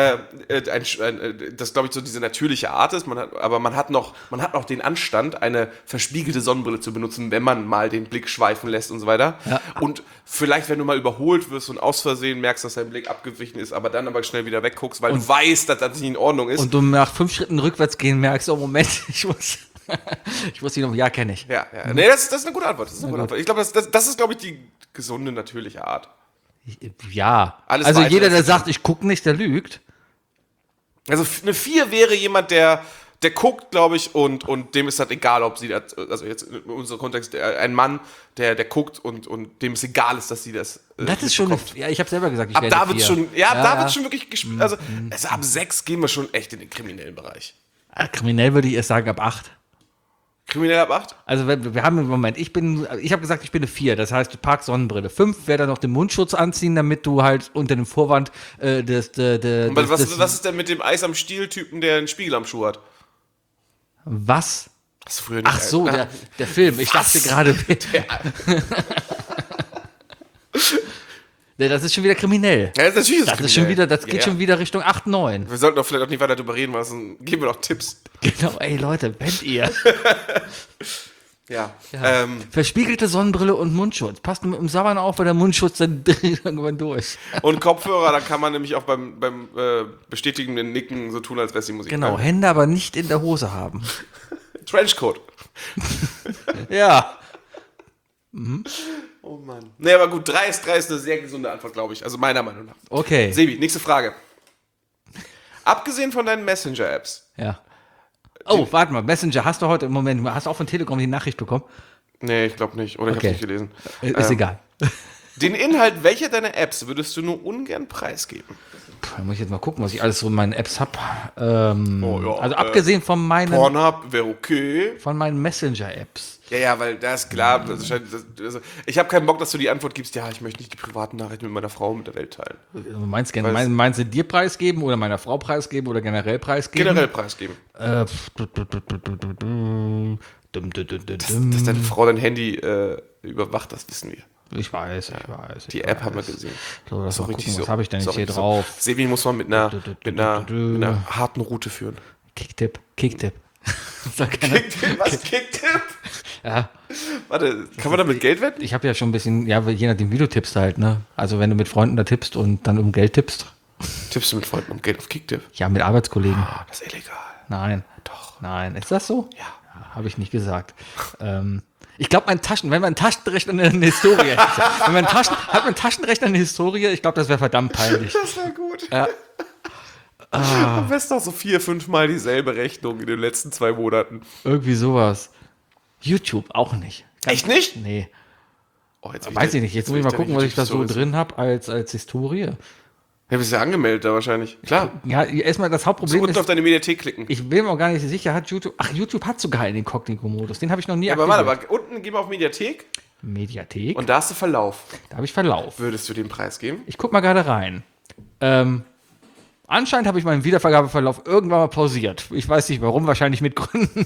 das glaube ich so diese natürliche Art ist, man hat noch den Anstand, eine verspiegelte Sonnenbrille zu benutzen, wenn man mal den Blick schweifen lässt und so weiter. Ja. Und vielleicht, wenn du mal überholt wirst und aus Versehen merkst, dass dein Blick abgewichen ist, aber dann aber schnell wieder wegguckst, weil du weißt, dass das nicht in Ordnung ist. Und du nach 5 Schritten rückwärts gehen merkst, oh Moment, ich muss die noch, ja, kenne ich. Ja. Nee, das ist eine gute Antwort. Ich glaube, das ist, glaube ich, die gesunde, natürliche Art. Ja. Alles Also weitere jeder, der ist- sagt, ich gucke nicht, der lügt. Also eine 4 wäre jemand, der guckt, glaube ich, und dem ist das egal, ob sie das, also jetzt in unserem Kontext, ein Mann, der guckt und dem es egal ist, dass sie das Das ist schon, mitbekommt. ja, ich habe selber gesagt, ich Ab werde da wird 4. schon, da wird schon wirklich gespielt. Also ab 6 gehen wir schon echt in den kriminellen Bereich. Kriminell würde ich erst sagen, ab 8. Kriminell ab 8? Also wir haben im Moment, ich habe gesagt, ich bin eine 4, das heißt, du parkst Sonnenbrille. 5 wäre dann noch den Mundschutz anziehen, damit du halt unter dem Vorwand Und was ist denn mit dem Eis am Stiel-Typen, der einen Spiegel am Schuh hat? was? Hast du früher nicht Ach so, der Film. Ich dachte gerade, nee, das ist schon wieder kriminell. Ja, natürlich Das ist schon wieder, das geht schon wieder Richtung 8, 9. Wir sollten doch vielleicht auch nicht weiter darüber reden, weil sonst geben wir doch Tipps. Genau, ey Leute, pennt ihr? Ja. Verspiegelte Sonnenbrille und Mundschutz. Passt mit dem Sabbern auf, weil der Mundschutz dann dreht irgendwann durch. Und Kopfhörer, da kann man nämlich auch beim bestätigenden Nicken so tun, als wäre es die Musik. Genau, Hände aber nicht in der Hose haben. Trenchcoat. Ja. Oh Mann. Nee, aber gut, 3 ist eine sehr gesunde Antwort, glaube ich. Also meiner Meinung nach. Okay. Sebi, nächste Frage. Abgesehen von deinen Messenger-Apps. Ja. Oh, warte mal, Messenger, hast du heute im Moment, hast du auch von Telekom die Nachricht bekommen? Nee, ich glaube nicht. Oder ich Okay. habe nicht gelesen. Ist egal. Den Inhalt welcher deiner Apps würdest du nur ungern preisgeben? Da muss ich jetzt mal gucken, was ich alles so in meinen Apps habe. ja, Also abgesehen von meinen Pornhub wäre okay. Messenger-Apps. Ja, weil das ist klar. Ich habe keinen Bock, dass du die Antwort gibst, ja, ich möchte nicht die privaten Nachrichten mit meiner Frau mit der Welt teilen. Meinst du dir preisgeben oder meiner Frau preisgeben oder generell preisgeben? Generell preisgeben. Dass deine Frau dein Handy überwacht, das wissen wir. Ich weiß. Die App haben wir gesehen. So, lass mal gucken, Richtig was habe ich denn Ist jetzt auch hier richtig drauf? Sebi muss man mit einer harten Route führen. Kicktipp. Sag keiner. Was? Kicktipp? Ja, Warte, kann man damit Geld wetten? ich habe ja schon ein bisschen, ja, je nachdem, wie du tippst halt, ne? Also wenn du mit Freunden da tippst und dann um Geld tippst. Tippst du mit Freunden um Geld auf Kicktipp? Ja, mit Arbeitskollegen. Ah, das ist illegal. Nein. Doch. Nein. Ist das so? Ja. Habe ich nicht gesagt. Ich glaube, wenn man Taschenrechner eine Historie hätte. Hat man Taschenrechner eine Historie? Ich glaube, das wäre verdammt peinlich. Das wäre gut. Ja. Am besten auch so 4-5 Mal dieselbe Rechnung in den letzten 2 Monaten. Irgendwie sowas. YouTube auch nicht. Echt nicht? Nee. Oh, jetzt Weiß ich nicht. Jetzt muss ich mal gucken, was ich da so drin habe als Historie. Ja, bist ja angemeldet da wahrscheinlich. Klar. Ja, erstmal das So Hauptproblem unten auf ist, deine Mediathek klicken. ich bin mir auch gar nicht sicher, hat YouTube, YouTube hat sogar einen Inkognito-Modus. Den habe ich noch nie Aber warte, aber unten gehen wir auf Mediathek Mediathek. und da hast du Verlauf. Da habe ich Verlauf. Würdest du den Preis geben? Ich guck mal gerade rein. Anscheinend habe ich meinen Wiedervergabeverlauf irgendwann mal pausiert. Ich weiß nicht warum, wahrscheinlich mit Gründen.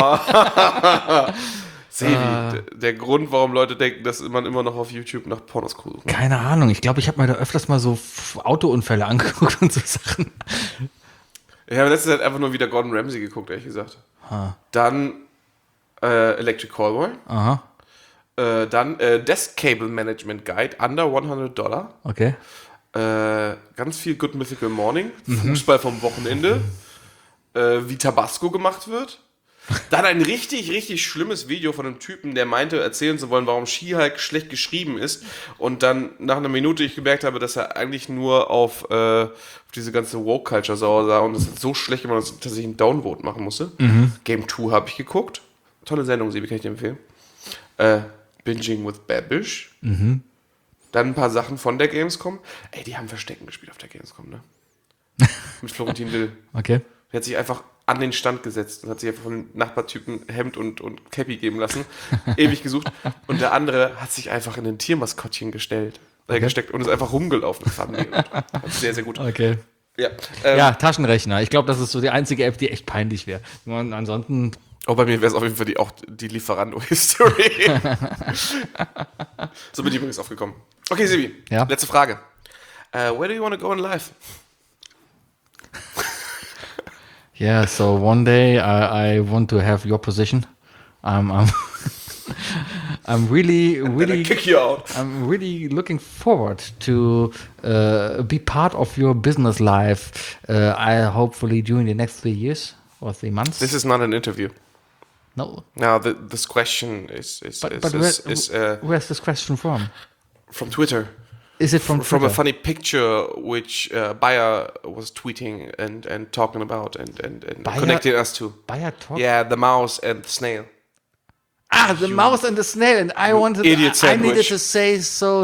Sebi, der Grund, warum Leute denken, dass man immer noch auf YouTube nach Pornos sucht. Keine Ahnung. Ich glaube, ich habe mir da öfters mal so Autounfälle angeguckt und so Sachen. Ich habe letzte Zeit einfach nur wieder Gordon Ramsay geguckt, ehrlich gesagt. Dann Electric Callboy. Aha. Dann Desk Cable Management Guide, under $100. Okay. Ganz viel Good Mythical Morning, Fußball vom Wochenende, wie Tabasco gemacht wird. Dann ein richtig, richtig schlimmes Video von einem Typen, der meinte, erzählen zu wollen, warum She-Hulk schlecht geschrieben ist. Und dann nach einer Minute ich gemerkt habe, dass er eigentlich nur auf diese ganze Woke-Culture sauer sah und es ist so schlecht gemacht, dass ich einen Downvote machen musste. Game 2 habe ich geguckt. Tolle Sendung, Sebi, kann ich dir empfehlen. Binging with Babish. Dann ein paar Sachen von der Gamescom. Ey, die haben Verstecken gespielt auf der Gamescom, ne? Mit Florentin Will. Okay. Der hat sich einfach an den Stand gesetzt und hat sich einfach von den Nachbartypen Hemd und Cappy geben lassen. Ewig gesucht. Und der andere hat sich einfach in ein Tiermaskottchen gesteckt und ist einfach rumgelaufen. Das fand ich sehr, sehr gut. Okay. Ja, Ja, Taschenrechner. Ich glaube, das ist so die einzige App, die echt peinlich wäre. Ansonsten. Oh, bei mir wäre es auf jeden Fall auch die Lieferando-History. So bin ich übrigens aufgekommen. Okay, Sebi, Ja? letzte Frage. Where do you want to go in life? Yeah, so one day I want to have your position. I'm really Then I kick you out. I'm really looking forward to be part of your business life. I hopefully during the next 3 years or 3 months. This is not an interview. No, Now, this question is where's this question from? from Twitter. Is it from From a Twitter? funny picture which Bayer was tweeting and talking about and Bayer? connecting us to. Bayer Talk? Yeah, the mouse and the snail. Ah, the mouse and the snail, and I wanted. idiot I needed sandwich. to say so.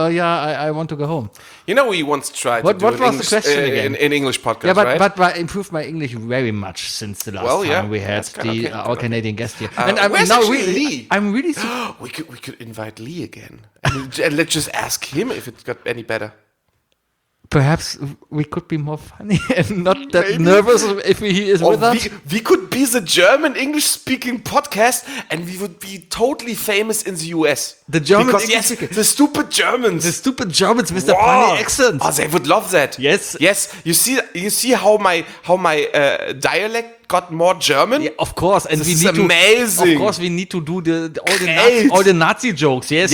I want to go home. You know, we once tried What to do was an the English, question again? in English podcast, Yeah, right? but I improved my English very much since the last Well, yeah, time we had that's kinda okay, our Canadian guest here. where's now actually really, Lee? I'm really. we could invite Lee again and let's just ask him if it got any better. Perhaps we could be more funny and not that nervous if he is with us. we could be the German English-speaking podcast, and we would be totally famous in the US. The German because English-speaking- the stupid Germans, The stupid Germans with the Wow. funny accents. Oh, they would love that. Yes. yes. You see how my dialect got more German. Yeah, of course, and This we is need amazing. to. Of course, we need to do Great. all the Nazi jokes. Yes.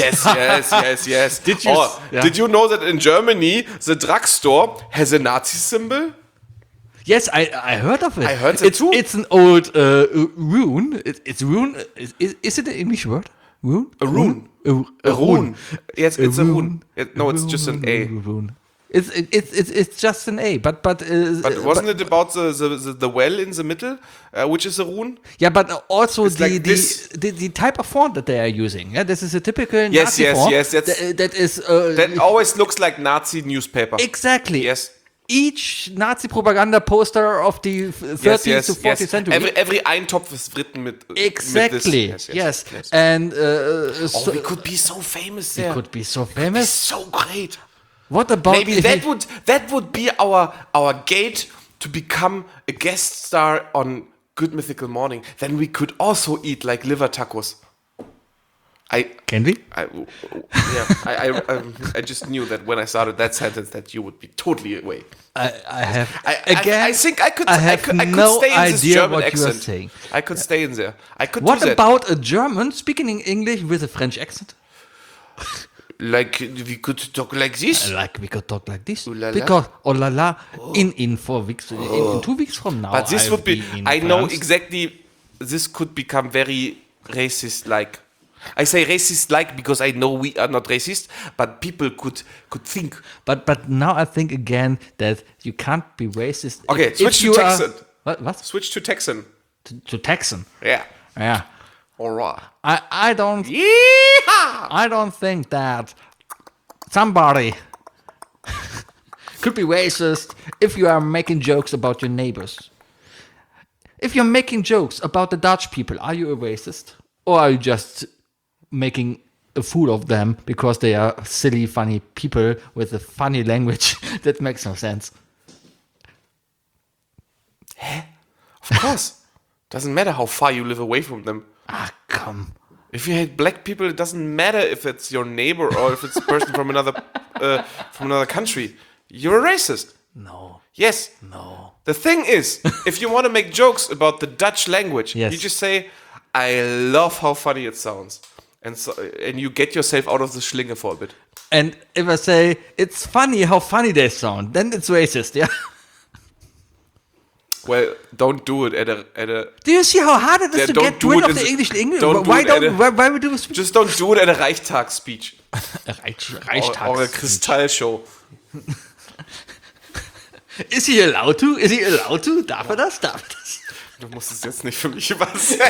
Yes. Did you- yeah. Did you know that in Germany the drugstore has a Nazi symbol? Yes, I heard of it. I heard that too. It's an old rune. It's rune. Is it an English word? Rune? A rune. A rune. Yes, it's a rune. rune. No, it's just an A. Rune. It's just an A, but But wasn't it about the well in the middle, which is a rune? yeah, but also It's like this. the type of font that they are using. Yeah, this is a typical Yes, Nazi yes, font. yes, that's- That is That always looks like Nazi newspaper. exactly. Yes. Each Nazi propaganda poster of the 30th to 40th century. Every Eintopf is written with Exactly. With this. Yes. And Oh, we could be so famous there. could be so It's famous. so great. What about Maybe if that would be our gate to become a guest star on Good Mythical Morning. Then we could also eat like liver tacos. can we? I just knew that when I started that sentence that you would be totally away. I have I think I could. I have could no stay in this idea German what you are accent. saying. I could stay in there. I could What do that. about a German speaking in English with a French accent? Like we could talk like this. Like we could talk like this. Ooh la la. Because oh la la, in 4 weeks, in 2 weeks from now. But this I'll would be. in I know France. exactly. This could become very racist-like. I say racist-like because I know we are not racist, but people could think. But now I think again that you can't be racist. Okay, if switch to you are- Texan. What? Switch to Texan. To Texan. Yeah. Yeah. All right. I don't Yeehaw! I don't think that somebody could be racist if you are making jokes about your neighbors. If you're making jokes about the Dutch people, are you a racist? Or are you just making a fool of them because they are silly, funny people with a funny language that makes no sense? Of course. Doesn't matter how far you live away from them. Ah, come. If you hate black people, it doesn't matter if it's your neighbor or if it's a person from another country. You're a racist. No, Yes. no. The thing is, if you want to make jokes about the Dutch language, Yes. you just say, I love how funny it sounds. And you get yourself out of the Schlinge for a bit. And if I say, it's funny how funny they sound, then it's racist, ja. Well, don't do it at a Do you see how hard it is Yeah, to don't get do rid it of in the the- English to English? don't do Why it at don't, why we do this? Just don't do it at a Reichstag-Speech. Reichstags. Eure Kristallshow. Ist he allowed to? Is he allowed to? Darf er das? Darf er das? Du musst es jetzt nicht für mich übersetzen.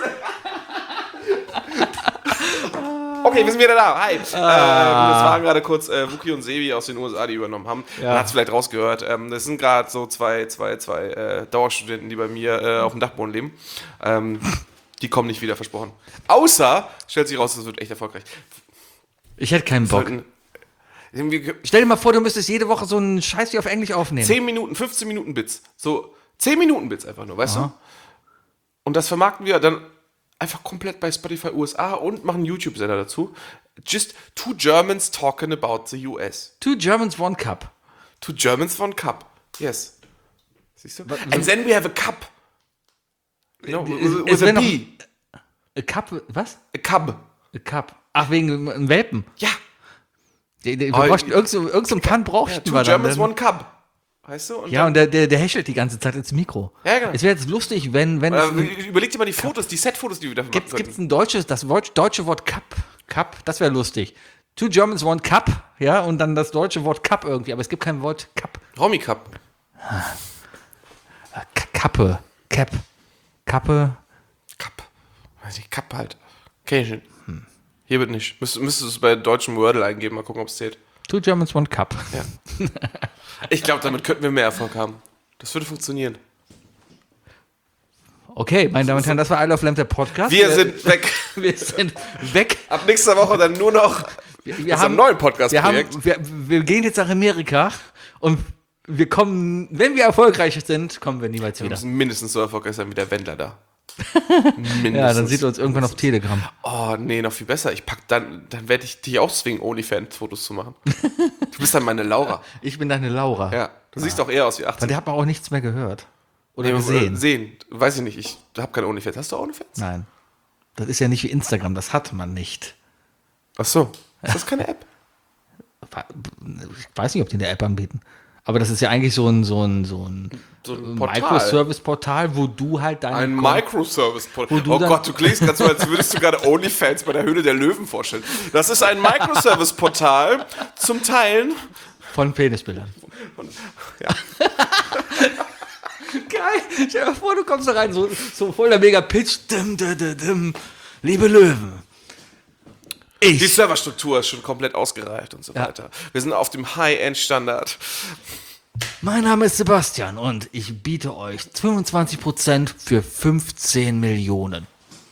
Okay, wir sind wieder da. Hi. Das waren gerade kurz Wookie und Sebi aus den USA, die übernommen haben. Man hat es vielleicht rausgehört. Das sind gerade so zwei Dauerstudenten, die bei mir auf dem Dachboden leben. Die kommen nicht wieder, versprochen. Außer, stellt sich raus, das wird echt erfolgreich. Ich hätte keinen Bock. Stell dir mal vor, du müsstest jede Woche so einen Scheiß wie auf Englisch aufnehmen. 10 Minuten, 15 Minuten Bits. So 10 Minuten Bits einfach nur, weißt du? Und das vermarkten wir dann einfach komplett bei Spotify USA und machen einen YouTube-Sender dazu. Just two Germans talking about the US. Two Germans, one cup. Two Germans, one cup. Yes. Siehst du? And then we have a cup. No, with a B. A cup, was? A cub. A cup. Ach, wegen einem Welpen. Ja. Wir bräuchten irgendeinen Kann bräuchten Two wir dann. Germans, one cup. Weißt du? Und Ja, und der häschelt die ganze Zeit ins Mikro. Ja, genau. Es wäre jetzt lustig, wenn es überleg dir mal die Fotos, die Set-Fotos, die wir dafür machen gibt's ein deutsche Wort Cup, das wäre lustig. Two Germans, one Cup, ja, und dann das deutsche Wort Cup irgendwie, aber es gibt kein Wort Cup. Romy Cup. Kappe, Kappe. Cup. Weiß ich, Cup halt. Kenn ich nicht. Hier wird nicht. Müsstest du es bei deutschem Wordle eingeben, mal gucken, ob es zählt. Two Germans, one Cup. Ja. Ich glaube, damit könnten wir mehr Erfolg haben. Das würde funktionieren. Okay, meine Damen und Herren, das war I Love Lamp, der Podcast. Wir sind weg. Wir sind weg. Ab nächster Woche dann nur noch Wir haben einen neuen Podcast-Projekt. wir gehen jetzt nach Amerika und wir kommen, wenn wir erfolgreich sind, kommen wir niemals Wir wieder. müssen mindestens so erfolgreich sein wie der Wendler da. Ja, dann sieht er uns irgendwann auf Telegram. Oh, nee, noch viel besser. Dann werde ich dich auch zwingen, OnlyFans-Fotos zu machen. Du bist dann meine Laura. Ich bin deine Laura. Ja, du siehst auch eher aus wie 18. Weil der hat man auch nichts mehr gehört. Oder gesehen. Sehen. Weiß ich nicht. Ich habe keine OnlyFans. Hast du OnlyFans? Nein. Das ist ja nicht wie Instagram, das hat man nicht. Ach so. Ist das keine App? Ich weiß nicht, ob die eine App anbieten. Aber das ist ja eigentlich so ein Portal. Microservice-Portal, wo du halt deine Ein Microservice-Portal. du Oh dann- Gott, du klingst gerade so, als würdest du gerade OnlyFans bei der Höhle der Löwen vorstellen. Das ist ein Microservice-Portal zum Teilen. von Penisbildern. Ja. Geil. Stell dir mal vor, du kommst da rein, so voll der Mega-Pitch. Liebe Löwen. Die Serverstruktur ist schon komplett ausgereift und so weiter. Wir sind auf dem High-End-Standard. Mein Name ist Sebastian und ich biete euch 25% für 15 Millionen.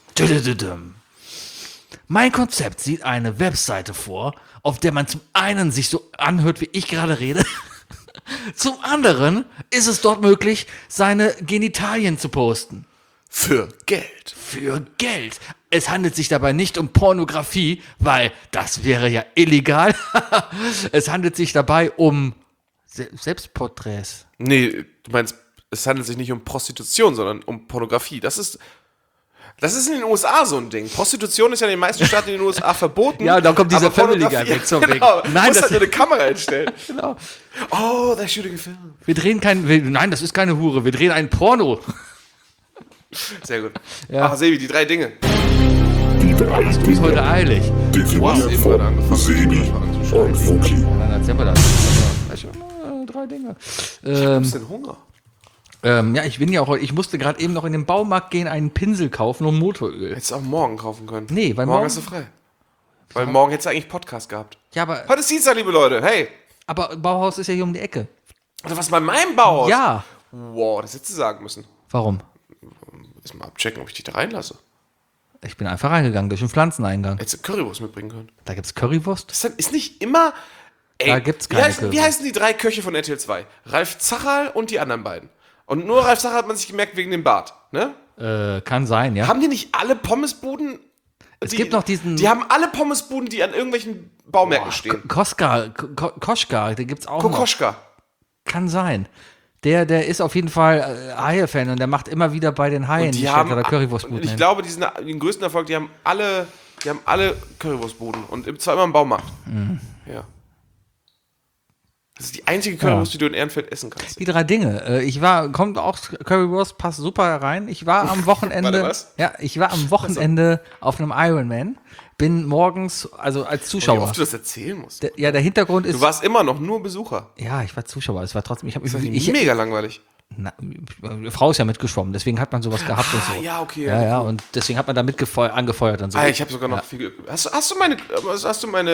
Mein Konzept sieht eine Webseite vor, auf der man zum einen sich so anhört, wie ich gerade rede. Zum anderen ist es dort möglich, seine Genitalien zu posten. Für Geld. Für Geld. Es handelt sich dabei nicht um Pornografie, weil das wäre ja illegal. Es handelt sich dabei um Selbstporträts. Nee, du meinst, es handelt sich nicht um Prostitution, sondern um Pornografie. Das ist in den USA so ein Ding. Prostitution ist ja in den meisten Staaten in den USA verboten. Ja, da kommt dieser aber Family Pornografie- Guy weg zum Weg. Genau. Nein, Nein, musst das- halt nur eine Kamera einstellen. Genau. Oh, they're shooting a film. Wir drehen nein, das ist keine Hure, wir drehen ein Porno. Sehr gut. Ja. Ach, Sebi, die 3 Dinge. Die 3 Ist Dinge, heute eilig. definiert Eben gerade angefangen. von Sebi und Wookie. Dann erzählen wir das. Drei Dinge. Bisschen Hunger. Ja, ich musste gerade eben noch in den Baumarkt gehen, einen Pinsel kaufen und Motoröl. Hättest du auch morgen kaufen können. Nee, weil morgen morgen- hast du frei. Weil morgen hättest du eigentlich Podcast gehabt. Ja, aber Heute ist Dienstag, liebe Leute. Hey. Bauhaus ist ja hier um die Ecke. Oder was bei meinem Bauhaus? Ja. Wow, das hättest du sagen müssen. Warum? Jetzt mal abchecken, ob ich dich da reinlasse. Ich bin einfach reingegangen durch den Pflanzeneingang. Hättest du Currywurst mitbringen können. Da gibt's Currywurst. Das ist nicht immer. Ey, Da gibt's wie keine heißen, wie Currywurst. heißen die 3 Köche von RTL 2? Ralf Zacherl und die anderen beiden. Und nur Ralf Zacherl hat man sich gemerkt wegen dem Bart. Ne? Kann sein, ja. Haben die nicht alle Pommesbuden? Es gibt noch diesen- Die haben alle Pommesbuden, die an irgendwelchen Baumärkten stehen. Koschka, den gibt's auch noch. Kokoschka. Kann sein. Der ist auf jeden Fall Haie-Fan und der macht immer wieder bei den Haien Die die haben. Currywurst Und gut ich nennen. glaube, den größten Erfolg, die haben alle Die haben alle Currywurstbuden und zwar immer im Baumarkt. Ja. Das ist die einzige Currywurst, die du in Ehrenfeld essen kannst. Die 3 Dinge. Kommt auch Currywurst, passt super rein. Ich war am Wochenende. Warte, was? Ja, ich war am Wochenende auf einem Ironman. Bin morgens, also als Wie Zuschauer. oft du das erzählen musst. Der Hintergrund ist. Du warst immer noch nur Besucher. Ja, ich war Zuschauer. Es war trotzdem. Das ist mega langweilig. Die Frau ist ja mitgeschwommen, deswegen hat man sowas gehabt und so. Ja, okay. Ja, und deswegen hat man da angefeuert und so. Ich habe sogar noch viel. Hast du meine, was sagt man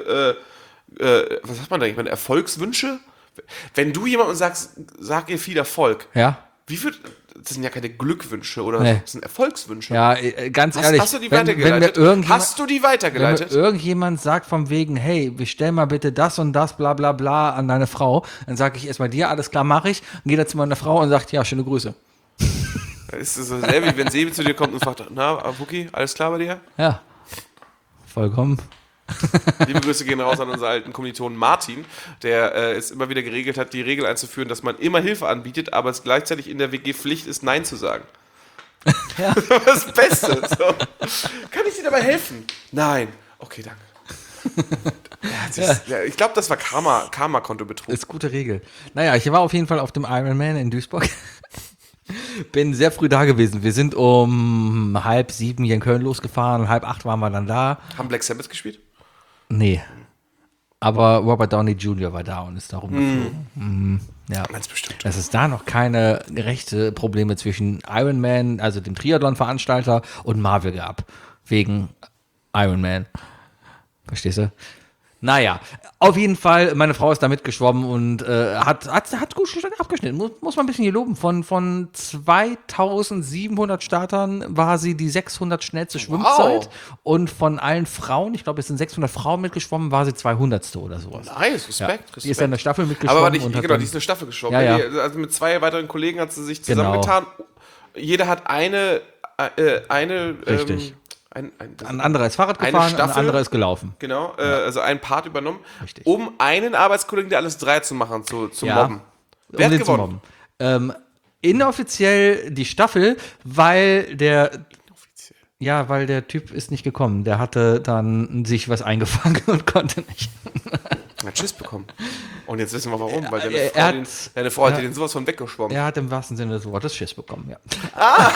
eigentlich, meine Erfolgswünsche? Wenn du jemandem sagst, sag ihr viel Erfolg. Ja. Wie viel, das sind ja keine Glückwünsche oder Nee. das sind Erfolgswünsche. Ja, ganz ehrlich. Hast du die wenn weitergeleitet? mir irgendjemand, Hast du die wenn weitergeleitet? mir irgendjemand sagt von wegen, hey, bestell mal bitte das und das, bla bla bla an deine Frau, dann sage ich erstmal dir, alles klar, mache ich. Und gehe dann zu meiner Frau und sagt, ja, schöne Grüße. Ist es so sehr, wie wenn Sebi zu dir kommt und fragt, na, Wookie, alles klar bei dir? Ja, vollkommen. Liebe Grüße gehen raus an unseren alten Kommilitonen Martin, der es immer wieder geregelt hat, die Regel einzuführen, dass man immer Hilfe anbietet, aber es gleichzeitig in der WG Pflicht ist, Nein zu sagen. Ja. Das Beste. So. Kann ich dir dabei helfen? Nein. Okay, danke. Ja, ich glaube, das war Karma-Kontobetrug. Ist gute Regel. Naja, ich war auf jeden Fall auf dem Ironman in Duisburg. Bin sehr früh da gewesen. Wir sind um 6:30 hier in Köln losgefahren, 7:30 waren wir dann da. Haben Black Sabbath gespielt? Nee. Aber Robert Downey Jr. war da und ist da rumgeflogen. Ja. Ganz bestimmt. Dass es da noch keine gerechte Probleme zwischen Ironman, also dem Triathlon-Veranstalter, und Marvel gab. Wegen Ironman. Verstehst du? Naja, auf jeden Fall, meine Frau ist da mitgeschwommen und hat gut abgeschnitten. Muss man ein bisschen hier loben. Von 2700 Startern war sie die 600 schnellste Schwimmzeit. Und von allen Frauen, ich glaube, es sind 600 Frauen mitgeschwommen, war sie 200. oder sowas. Nice, Respekt. Die ist ja in der Staffel mitgeschwommen. Aber warte, und hat genau, dann- die ist eine Staffel geschwommen. Ja, ja. Also mit 2 weiteren Kollegen hat sie sich Genau. zusammengetan. Jeder hat eine Richtig. ein Ein anderer ist Fahrrad Eine gefahren, ein Staffel? anderer ist gelaufen. Genau, also einen Part übernommen, Richtig. um einen Arbeitskollegen, der alles 3 zu machen, zu Ja, mobben. Wer um hat den zu gewonnen? mobben. Inoffiziell die Staffel, weil der Typ ist nicht gekommen. Der hatte dann sich was eingefangen und konnte nicht. Er hat Schiss bekommen. Und jetzt wissen wir warum, weil er Frau hat den sowas von weggeschwommen. Er hat im wahrsten Sinne des Wortes Schiss bekommen, ja. Ah.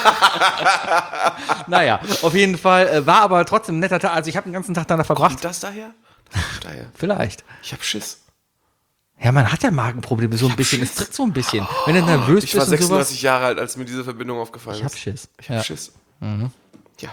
Naja, auf jeden Fall war aber trotzdem ein netter Tag. Also ich habe den ganzen Tag danach verbracht. Kommt das daher? Daher. Vielleicht. Ich hab Schiss. Ja, man hat ja Magenprobleme so ein bisschen. Es tritt so ein bisschen. Wenn du nervös Ich war bist und sowas. 36 Jahre alt, als mir diese Verbindung aufgefallen Ich hab ist. Schiss. Ich hab Schiss. Ja.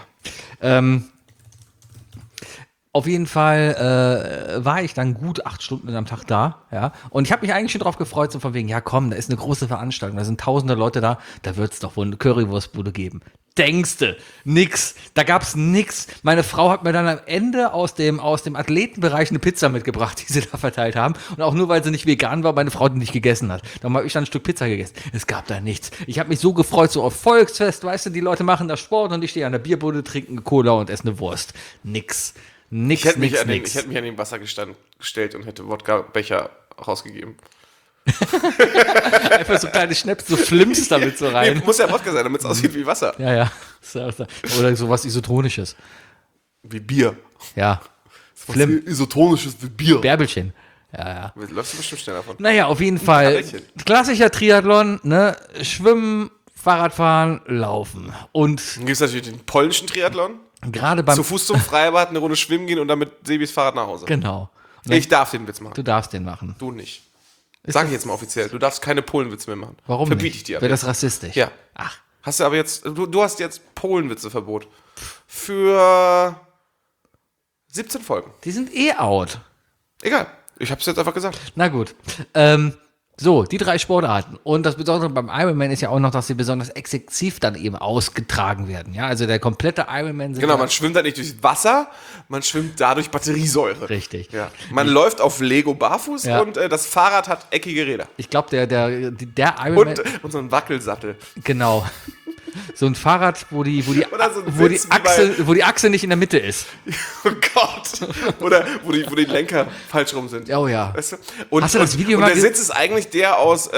Auf jeden Fall war ich dann gut 8 Stunden am Tag da, ja. Und ich habe mich eigentlich schon drauf gefreut, so von wegen, ja komm, da ist eine große Veranstaltung, da sind tausende Leute da wird es doch wohl eine Currywurstbude geben. Denkste, nix, da gab's nix. Meine Frau hat mir dann am Ende aus dem Athletenbereich eine Pizza mitgebracht, die sie da verteilt haben. Und auch nur, weil sie nicht vegan war, meine Frau die nicht gegessen hat. Darum habe ich dann ein Stück Pizza gegessen. Es gab da nichts. Ich habe mich so gefreut, so auf Volksfest, weißt du, die Leute machen da Sport und ich stehe an der Bierbude, trinke eine Cola und esse eine Wurst. Nix. Ich hätte mich an den Wasser gestellt und hätte Wodka-Becher rausgegeben. Einfach so kleine Schnäpse, so Flimps damit so rein. Nee, muss ja Wodka sein, damit es aussieht wie Wasser. Ja. Oder sowas Isotonisches. Wie Bier. Ja. Flim. Isotonisches wie Bier. Bärbelchen. Ja. Läufst du bestimmt schnell davon. Naja, auf jeden Fall. Karrierchen. Klassischer Triathlon, ne? Schwimmen, Fahrradfahren, Laufen. Und Dann gibt es natürlich den polnischen Triathlon. gerade beim. Zu Fuß zum Freibad, eine Runde schwimmen gehen und dann mit Sebis Fahrrad nach Hause. Genau. Ich darf den Witz machen. Du darfst den machen. Du nicht. Sag ich jetzt mal offiziell. Du darfst keine Polenwitze mehr machen. Warum Verbiete nicht? ich dir. ab Wäre jetzt. das rassistisch? Ja. Ach, Hast du aber jetzt, du hast jetzt Polenwitzeverbot. Für 17 Folgen. die sind out. Egal. Ich hab's jetzt einfach gesagt. Na gut. So, die 3 Sportarten. Und das Besondere beim Ironman ist ja auch noch, dass sie besonders exzessiv dann eben ausgetragen werden. Ja, also der komplette Ironman sind Genau, ja- man schwimmt halt nicht durchs Wasser, man schwimmt dadurch Batteriesäure. Richtig. Ja. Man läuft auf Lego barfuß Ja. und das Fahrrad hat eckige Räder. Ich glaube, der Ironman. Und so einen Wackelsattel. Genau. So ein Fahrrad, wo die Oder so ein Witz wie wo die Achse nicht in der Mitte ist. Oh Gott. Oder wo die Lenker falsch rum sind. Oh ja. Weißt du? Und, Hast du das Video und mal der Sitz ist eigentlich der aus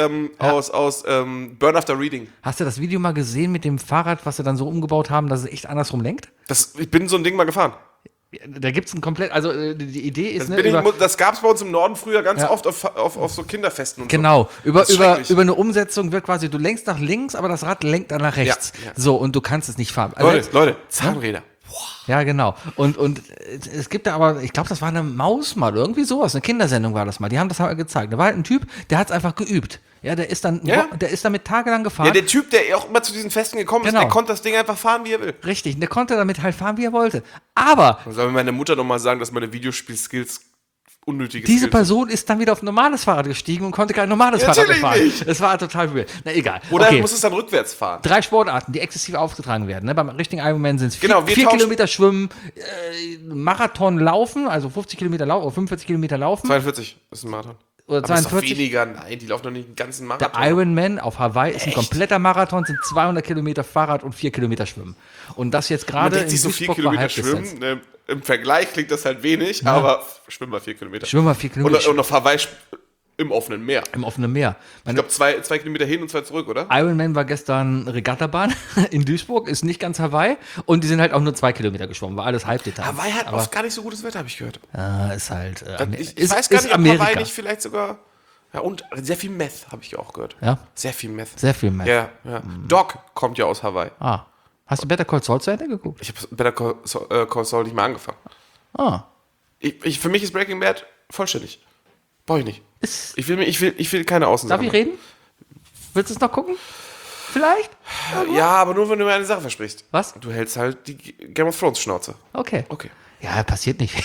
Burn After Reading. Hast du das Video mal gesehen mit dem Fahrrad, was sie dann so umgebaut haben, dass es echt andersrum lenkt? Ich bin so ein Ding mal gefahren. Da gibt es ein komplett, also die Idee ist, Das gab es bei uns im Norden früher ganz oft auf so Kinderfesten und genau, so. über schrecklich. eine Umsetzung wird quasi, du lenkst nach links, aber das Rad lenkt dann nach rechts. Ja. So, und du kannst es nicht fahren. Also Leute, Zahnräder. ja, genau. Und es gibt da aber, ich glaube, das war eine Maus mal, oder irgendwie sowas, eine Kindersendung war das mal. Die haben das mal gezeigt. Da war halt ein Typ, der hat es einfach geübt. Ja, der ist damit tagelang gefahren. Ja, der Typ, der auch immer zu diesen Festen gekommen ist, Genau. der konnte das Ding einfach fahren, wie er will. Richtig, der konnte damit halt fahren, wie er wollte. Aber Soll mir meine Mutter nochmal sagen, dass meine Videospiel-Skills unnötige diese Skills Person ist dann wieder auf ein normales Fahrrad gestiegen und konnte kein normales Fahrrad mehr Natürlich fahren. nicht. Das war total weird. Na egal. sind. Oder okay. er muss es dann rückwärts fahren. 3 Sportarten, die exzessiv aufgetragen werden. Ne? Beim richtigen Ironman sind es 4 Genau, wir tauschen- Kilometer Schwimmen, Marathon laufen, also 50 Kilometer laufen oder 45 Kilometer laufen 42 ist ein Marathon. oder Aber ist doch 42. weniger. Nein, die laufen doch nicht den ganzen Der Marathon. Ironman auf Hawaii ist ein kompletter Marathon, sind 200 Kilometer Fahrrad und 4 Kilometer Schwimmen. Und das jetzt Man gerade denkt sich so 4 Duisburg war Kilometer Halbdistanz. schwimmen. Ne? Im Vergleich klingt das halt wenig, aber schwimmen wir 4 Kilometer. Schwimmen wir 4 Kilometer Und auf Hawaii im offenen Meer. im offenen Meer. Ich glaube, 2 Kilometer hin und 2 zurück, oder? Ironman war gestern Regattabahn in Duisburg, ist nicht ganz Hawaii und die sind halt auch nur 2 Kilometer geschwommen, war alles Halbdistanz. Hawaii hat aber oft gar nicht so gutes Wetter, habe ich gehört. ist halt Ich weiß gar nicht, ob Amerika. Hawaii nicht vielleicht sogar... Ja, und sehr viel Meth, habe ich auch gehört. Ja? Sehr viel Meth. Sehr viel mehr. Ja. Doc kommt ja aus Hawaii. Ah. Hast du Better Call Saul zu Ende geguckt? Ich habe Better Call Saul nicht mal angefangen. Ah. Für mich ist Breaking Bad vollständig. Brauche ich nicht. Ist, Ich will keine Außensachen. darf ich reden? Willst du es noch gucken? Vielleicht? Ja, aber nur, wenn du mir eine Sache versprichst. Was? Du hältst halt die Game of Thrones Schnauze. Okay. Okay. Ja, passiert nicht.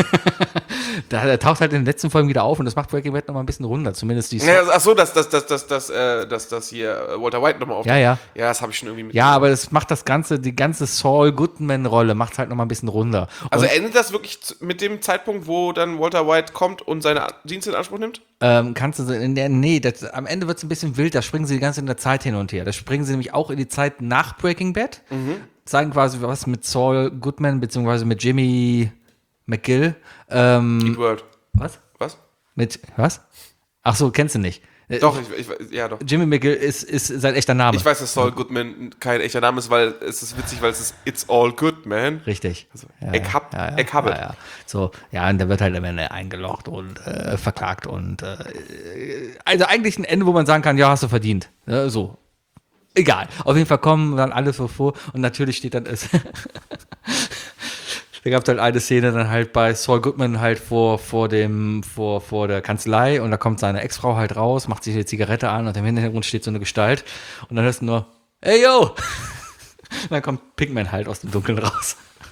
Der taucht halt in den letzten Folgen wieder auf und das macht Breaking Bad noch mal ein bisschen runder. Zumindest die Ja, ach so, dass hier Walter White nochmal auf. Ja. Ja, das habe ich schon irgendwie mit. Ja, aber das macht die ganze Saul Goodman-Rolle macht halt noch mal ein bisschen runder. Also Und, endet das wirklich mit dem Zeitpunkt, wo dann Walter White kommt und seine Dienste in Anspruch nimmt? kannst du am Ende wird es ein bisschen wild, da springen sie die ganze Zeit in der Zeit hin und her. Da springen sie nämlich auch in die Zeit nach Breaking Bad, zeigen quasi was mit Saul Goodman beziehungsweise mit Jimmy McGill. Eat World. Was? Was? Mit was? Ach so, kennst du nicht. Doch, ja doch. Jimmy McGill ist sein echter Name. Ich weiß, dass Saul Goodman kein echter Name ist, weil es ist witzig, weil es ist It's All Good, man. Richtig. Also, Ja, ich habe ja. So, ja, und der wird halt am Ende eingelocht und verklagt und also eigentlich ein Ende, wo man sagen kann, ja, hast du verdient. So. Egal. Auf jeden Fall kommen dann alle so vor und natürlich steht dann es. Da gab es halt eine Szene dann halt bei Saul Goodman halt vor der Kanzlei und da kommt seine Ex-Frau halt raus, macht sich eine Zigarette an und im Hintergrund steht so eine Gestalt und dann hörst du nur, hey yo! Und dann kommt Pigman halt aus dem Dunkeln raus.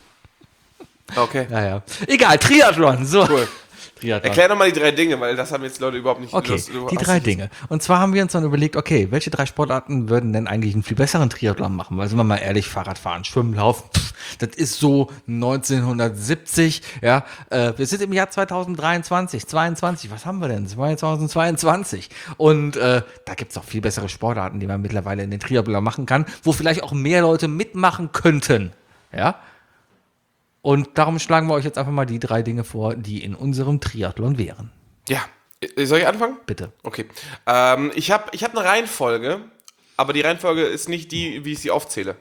Okay. Ja. Egal, Triathlon, so. Cool. Triathlon. Erklär nochmal die 3 Dinge, weil das haben jetzt die Leute überhaupt nicht Okay, Lust. die 3 Dinge. Und zwar haben wir uns dann überlegt, okay, welche 3 Sportarten würden denn eigentlich einen viel besseren Triathlon machen? Weil, sind wir mal ehrlich, Fahrradfahren, Schwimmen, Laufen, das ist so 1970, ja. Wir sind im Jahr 2023, 22, was haben wir denn? 2022. Und da gibt es auch viel bessere Sportarten, die man mittlerweile in den Triathlon machen kann, wo vielleicht auch mehr Leute mitmachen könnten, ja. Und darum schlagen wir euch jetzt einfach mal die 3 Dinge vor, die in unserem Triathlon wären. Ja. Soll ich anfangen? Bitte. Okay. Ich hab eine Reihenfolge, aber die Reihenfolge ist nicht die, wie ich sie aufzähle.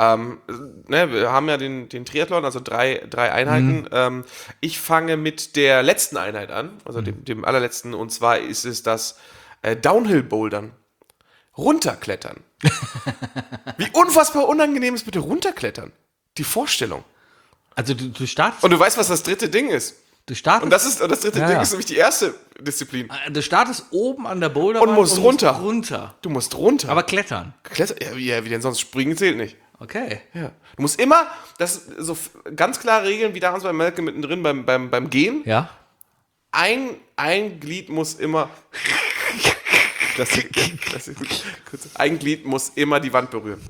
Wir haben ja den Triathlon, also 3 Einheiten. Ich fange mit der letzten Einheit an, also dem allerletzten, und zwar ist es das Downhill-Bouldern. Runterklettern. Wie unfassbar unangenehm ist bitte Runterklettern? Die Vorstellung. Also du startest. Und du weißt, was das 3. Ding ist. Du startest. Und das 3. Ding Ja. ist nämlich die erste Disziplin. Du startest oben an der Boulderwand Und musst runter. runter. Du musst runter. Aber klettern. Ja, wie denn sonst? Springen zählt nicht. Okay. Ja. Du musst immer, das ist so ganz klare Regeln, wie damals bei Malcolm mittendrin beim Gehen. Ja. Ein Glied muss immer. Ein Glied muss immer die Wand berühren.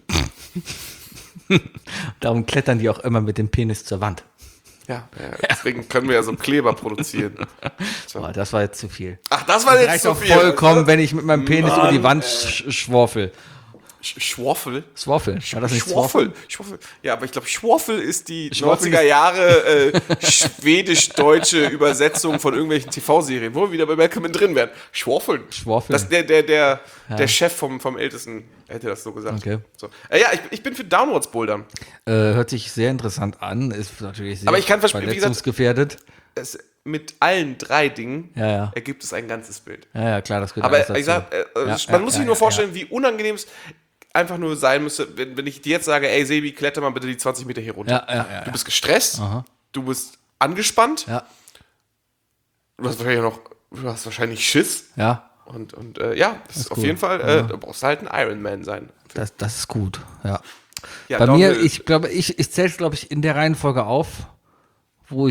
Darum klettern die auch immer mit dem Penis zur Wand. Ja, deswegen können wir ja so Kleber produzieren. So. Boah, das war jetzt zu viel. Ach, das war jetzt Reicht so doch viel. vollkommen, wenn ich mit meinem Penis über die Wand schworfel. Schwaffel? Swaffel. War das nicht Schwaffel. Ja, aber ich glaube, Schwaffel ist die Schwaffel 90er Jahre schwedisch-deutsche Übersetzung von irgendwelchen TV-Serien, wo wir wieder bei Malcolm drin werden. Schwaffel. Schwaffel. Das der Chef vom Ältesten hätte das so gesagt. Okay. So. Ja, ich bin für Downwards Bouldern. Hört sich sehr interessant an, ist natürlich sehr Aber ich kann versprechen, wie gesagt, verletzungsgefährdet. Mit allen 3 Dingen Ja. ergibt es ein ganzes Bild. Ja, klar, das gehört Aber alles dazu. ich sag, Ja, man muss sich nur ja. vorstellen, wie unangenehm es einfach nur sein müsste, wenn ich dir jetzt sage, ey Sebi, kletter mal bitte die 20 Meter hier runter. Ja. Du bist gestresst, Aha. du bist angespannt, Ja, du hast wahrscheinlich Schiss. ja, Und das ist auf cool. jeden Fall, da brauchst du halt ein Ironman sein. das ist gut, ja. Ja, Bei mir, Downhill- ich glaube, ich zähle es, glaube ich, in der Reihenfolge auf, wo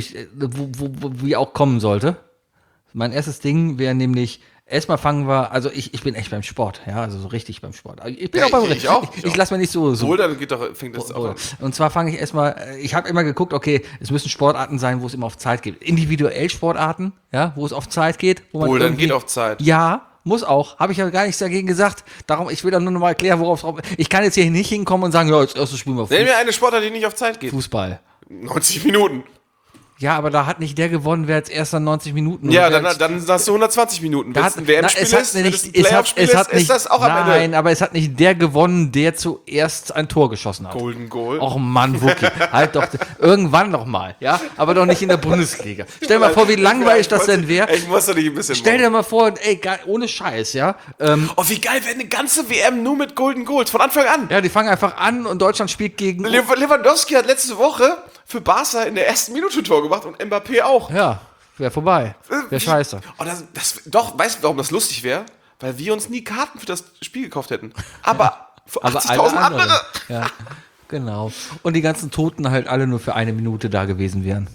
wie auch kommen sollte. Mein erstes Ding wäre nämlich, erstmal fangen wir, also ich bin echt beim Sport, ja, also so richtig beim Sport. Ich bin Ja, auch beim ich auch. Ich lasse mir nicht so. Bouldern fängt das auch an. Und zwar fange ich erstmal, ich habe immer geguckt, okay, es müssen Sportarten sein, wo es immer auf Zeit geht. Individuell Sportarten, ja, wo es auf Zeit geht. Wo man Bouldern irgendwie- geht auf Zeit. Ja, muss auch. Habe ich ja gar nichts dagegen gesagt. Darum, ich will dann nur noch mal erklären, worauf drauf. Ich kann jetzt hier nicht hinkommen und sagen, ja, jetzt erstes spielen wir Nenn mir eine Sportart, die nicht auf Zeit geht. Fußball. 90 Minuten. Ja, aber da hat nicht der gewonnen, wer jetzt erst dann 90 Minuten. Ja, oder dann hast du 120 Minuten. Wenn Da es ein WM-Spiel ist, wenn es ein Playoff-Spiel ist das auch am Ende. Nein, aber es hat nicht der gewonnen, der zuerst ein Tor geschossen hat. Golden Goal. Och Mann, Wookie, halt doch, irgendwann noch mal, ja? Aber doch nicht in der Bundesliga. Stell dir mal vor, wie langweilig das denn wäre. Ich muss doch nicht ein bisschen Stell dir mal vor, ey, ohne Scheiß, ja? Oh, wie geil wäre eine ganze WM nur mit Golden Goals, von Anfang an. Ja, die fangen einfach an und Deutschland spielt gegen... Lewandowski hat letzte Woche für Barca in der ersten Minute Tor gemacht und Mbappé auch. Ja, wäre vorbei. Wäre scheiße. Oh, doch, weißt du, warum das lustig wäre? Weil wir uns nie Karten für das Spiel gekauft hätten. Aber für Aber 80.000 andere. Ja, genau. Und die ganzen Toten halt alle nur für eine Minute da gewesen wären.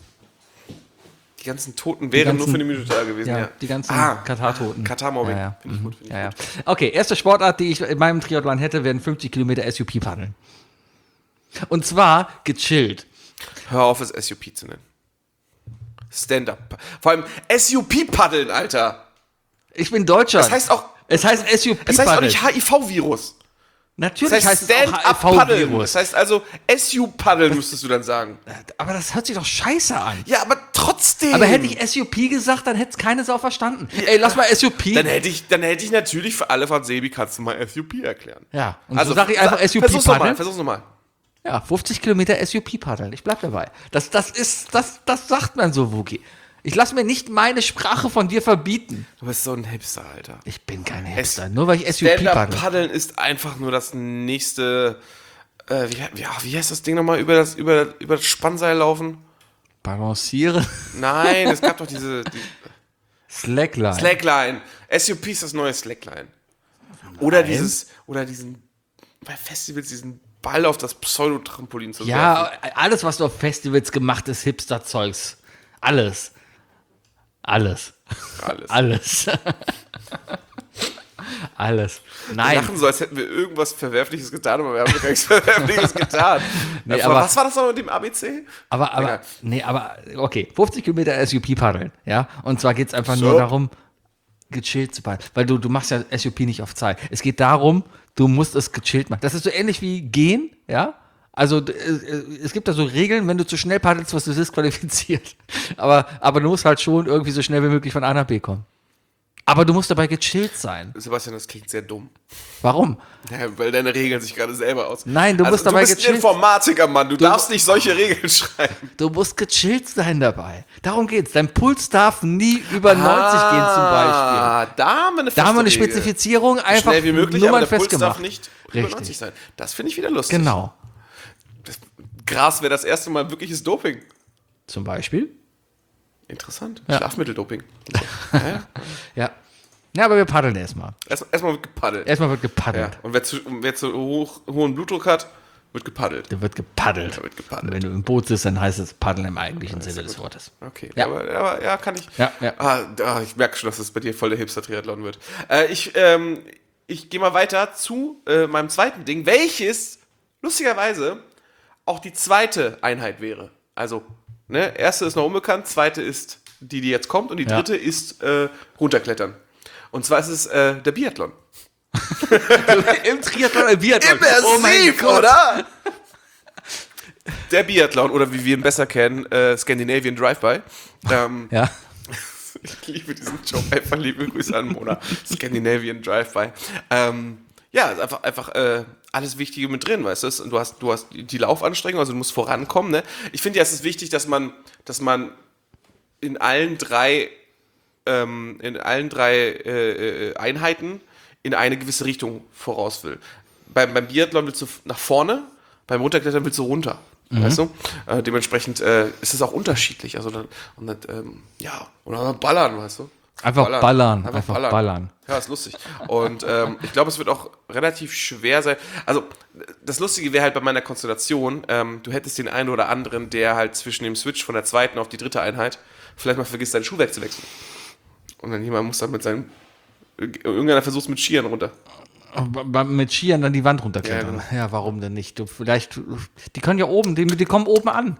Die ganzen Toten wären nur für eine Minute da gewesen. Ja, Ja, die ganzen Katar-Toten. Katar-Mobbing. Ja, Finde ich gut. Finde ich Ja, gut. ja. Okay, erste Sportart, die ich in meinem Triathlon hätte, wären 50 Kilometer SUP-Paddeln. Und zwar gechillt. Hör auf, es SUP zu nennen. Stand-up. Vor allem SUP-Paddeln, Alter. Ich bin Deutscher. Das heißt auch, Es heißt SUP-Paddeln. es heißt auch nicht HIV-Virus. Natürlich Das heißt heißt es auch Stand-up-Paddeln. HIV-Virus. Das heißt also SU-Paddeln, müsstest du dann sagen. Aber das hört sich doch scheiße an. Ja, aber trotzdem. Aber hätte ich SUP gesagt, dann hätte es keine Sau verstanden. Ey, lass mal SUP. Dann hätte ich natürlich für alle von Sebi, kannst du mal SUP erklären. Ja, und so sage ich einfach Versuch's nochmal, SUP-Paddeln. versuch's nochmal. Ja, 50 Kilometer SUP-Paddeln. Ich bleib dabei. Das sagt man so, Wookie. Ich lasse mir nicht meine Sprache von dir verbieten. Du bist so ein Hipster, Alter. Ich bin kein Hipster, nur weil ich SUP paddle. Stand-up-Paddeln ist einfach nur das nächste, wie heißt das Ding nochmal, über das Spannseil laufen? Balancieren. Nein, es gab doch diese Slackline. Slackline. SUP ist das neue Slackline. Oder diesen, bei Festivals diesen Ball auf das Pseudotrampolin zu werfen. Ja, alles, was du auf Festivals gemacht ist, Hipster-Zeugs. Alles. Alles. Alles. Wir Nein. lachen so, als hätten wir irgendwas Verwerfliches getan, aber wir haben gar nichts Verwerfliches getan. Nee, Aber aber- was war das noch mit dem ABC? Aber, okay, 50 Kilometer SUP paddeln, ja? Und zwar geht es einfach So. nur darum, gechillt zu paddeln. Weil du machst ja SUP nicht auf Zeit. Es geht darum, du musst es gechillt machen. Das ist so ähnlich wie gehen, ja? Also es gibt da so Regeln, wenn du zu schnell paddelst, wirst du disqualifiziert. Aber du musst halt schon irgendwie so schnell wie möglich von A nach B kommen. Aber du musst dabei gechillt sein. Sebastian, das klingt sehr dumm. Warum? Ja, weil deine Regeln sich gerade selber aus. Nein, du musst dabei Du bist ein gechillt- Informatiker, Mann. Du darfst nicht solche Regeln schreiben. Du musst gechillt sein dabei. Darum geht's. Dein Puls darf nie über 90 gehen zum Beispiel. Da haben wir eine Da haben wir eine feste Regel. Spezifizierung So einfach schnell wie möglich, nur aber mal der Puls darf festgemacht. nicht über 90 Richtig. sein. Das finde ich wieder lustig. Genau. Gras wäre das erste Mal wirkliches Doping. Zum Beispiel. Interessant. Ja. Schlafmitteldoping. Und so. Ja. Ja, aber wir paddeln erstmal. Erstmal wird gepaddelt. Erstmal wird Ja. gepaddelt. Und wer zu hohen Blutdruck hat, wird gepaddelt. Da wird gepaddelt. Da wird gepaddelt. Und wenn du im Boot sitzt, dann heißt es paddeln im eigentlichen Sinne des Wortes. Okay, Ja. aber ja, kann ich. Ja. Ich merke schon, dass es bei dir voll der Hipster-Triathlon wird. Ich gehe mal weiter zu meinem zweiten Ding, welches lustigerweise auch die zweite Einheit wäre. Also, ne, erste ist noch unbekannt, zweite ist die jetzt kommt und die Ja. dritte ist runterklettern. Und zwar ist es der Biathlon. Im Triathlon, im Biathlon. Immersiv, oder? Der Biathlon, oder wie wir ihn besser kennen, Scandinavian Drive-By. Ja. Ich liebe diesen Job, einfach liebe Grüße an Mona. Scandinavian Drive-By. Ja, ist einfach alles Wichtige mit drin, weißt du? Und du hast die Laufanstrengung, also du musst vorankommen, ne? Ich finde ja, es ist wichtig, dass man in allen drei Einheiten in eine gewisse Richtung voraus will. Beim Biathlon willst du nach vorne, beim Runterklettern willst du runter. Weißt du? Dementsprechend ist es auch unterschiedlich. Also dann ballern, weißt du? Einfach ballern. Einfach ballern. Ja, ist lustig. Und ich glaube, es wird auch relativ schwer sein. Also, das Lustige wäre halt bei meiner Konstellation, du hättest den einen oder anderen, der halt zwischen dem Switch von der zweiten auf die dritte Einheit vielleicht mal vergisst, sein Schuhwerk zu wechseln. Und dann jemand muss dann mit seinem. Irgendeiner versucht es mit Skiern runter. Mit Skiern dann die Wand runterklettern. Ja, Ja, warum denn nicht? Die können ja oben, die kommen oben an.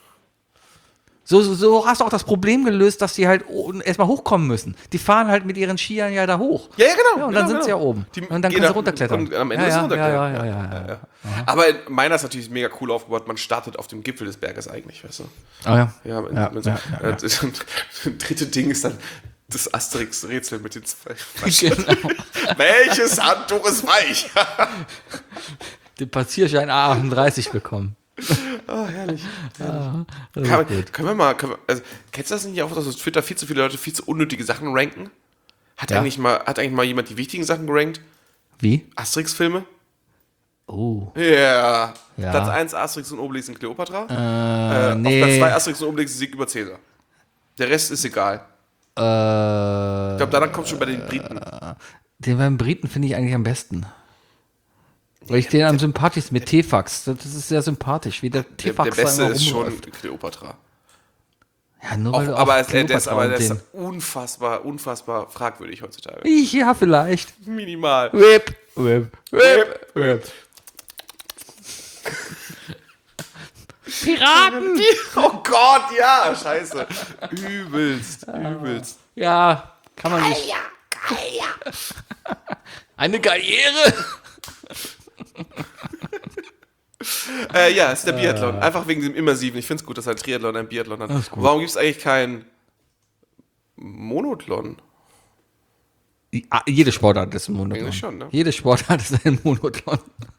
So hast du auch das Problem gelöst, dass die halt erstmal hochkommen müssen. Die fahren halt mit ihren Skiern ja da hoch. Ja, genau. Ja, und dann sind sie ja oben. Und dann können sie runterklettern. Und am Ende ist es runterklettern. Ja. Aber meiner ist natürlich mega cool aufgebaut. Man startet auf dem Gipfel des Berges eigentlich, weißt du? Ah ja. Das dritte Ding ist dann das Asterix-Rätsel mit den zwei. Genau. Welches Handtuch ist weich? Den Passierschein A38 bekommen. Oh, herrlich. Können Können wir mal, also, kennst du das nicht auch, dass auf Twitter viel zu viele Leute viel zu unnötige Sachen ranken? Hat eigentlich mal jemand die wichtigen Sachen gerankt? Wie? Asterix-Filme? Oh. Yeah. Ja. Platz 1 Asterix und Obelix in Kleopatra. Nee. Auf Platz 2 Asterix und Obelix Sieg über Cäsar. Der Rest ist egal. Ich glaube, danach kommt schon bei den Briten. Den beim Briten finde ich eigentlich am besten. Weil ich den am sympathischsten mit T-Fax. Das ist sehr sympathisch, wie der Der T-Fax Beste da immer ist schon rumläuft. Kleopatra. Ja, nur Auch, weil du aber auf der ist Kleopatra unfassbar fragwürdig heutzutage. Ja, vielleicht. Minimal. Whip. Piraten! Oh Gott, ja, scheiße. Übelst. Ja, kann man nicht. Eine Karriere! Ja, ist der Biathlon. Einfach wegen dem Immersiven. Ich finde es gut, dass ein Triathlon ein Biathlon hat. ist gut. Warum gibt es eigentlich kein Monothlon? Jede Sportart ist ein Monothlon. Eigentlich schon, ne? Jede Sportart ist ein Monothlon.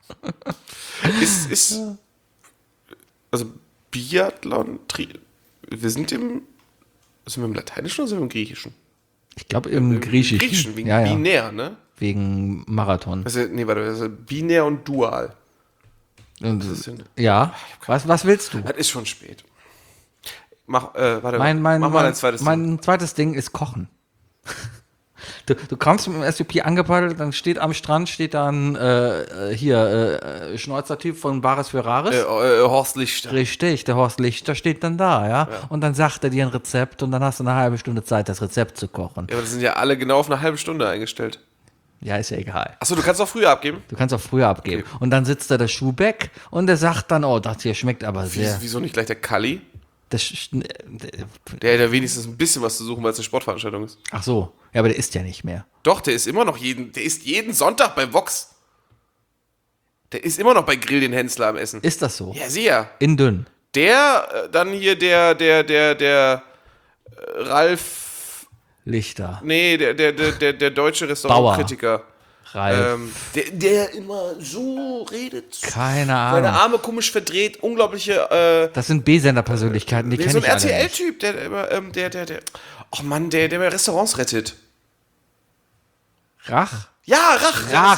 Also Biathlon, sind wir im Lateinischen oder sind wir im Griechischen? Ich glaube im Griechischen. Wegen Ja. binär, ne? Wegen Marathon. Also binär und dual. Und, ja. Was willst du? Das ist schon spät. Mach mal ein zweites Ding. Mein zweites Ding ist Kochen. Du kommst mit dem SUP angepaddelt, dann steht am Strand, dann Schnäuzer-Typ von Bares für Rares. Horst Lichter. Richtig, der Horst Lichter steht dann da, ja. Und dann sagt er dir ein Rezept und dann hast du eine halbe Stunde Zeit, das Rezept zu kochen. Ja, aber das sind ja alle genau auf eine halbe Stunde eingestellt. Ja, ist ja egal. Achso, du kannst auch früher abgeben? Du kannst auch früher abgeben. Okay. Und dann sitzt da der Schuhbeck und der sagt dann, oh, das hier schmeckt aber sehr. Wieso nicht gleich der Kalli? Der Der hat ja wenigstens ein bisschen was zu suchen, weil es eine Sportveranstaltung ist. Ach so, ja, aber der isst ja nicht mehr. Doch, der ist immer noch der isst jeden Sonntag bei Vox. Der ist immer noch bei Grill den Hensler am Essen. Ist das so? Ja, sicher. In dünn. Dann hier der Ralf, Lichter. nee, der deutsche Restaurantkritiker. Ralf. Der immer so redet. Keine Seine Ahnung. Arme komisch verdreht, unglaubliche, Das sind B-Sender-Persönlichkeiten, die nee, kenne so ein ich alle nicht. RTL-Typ, oh Mann, der mir Restaurants rettet. Rach? Ja, Rach.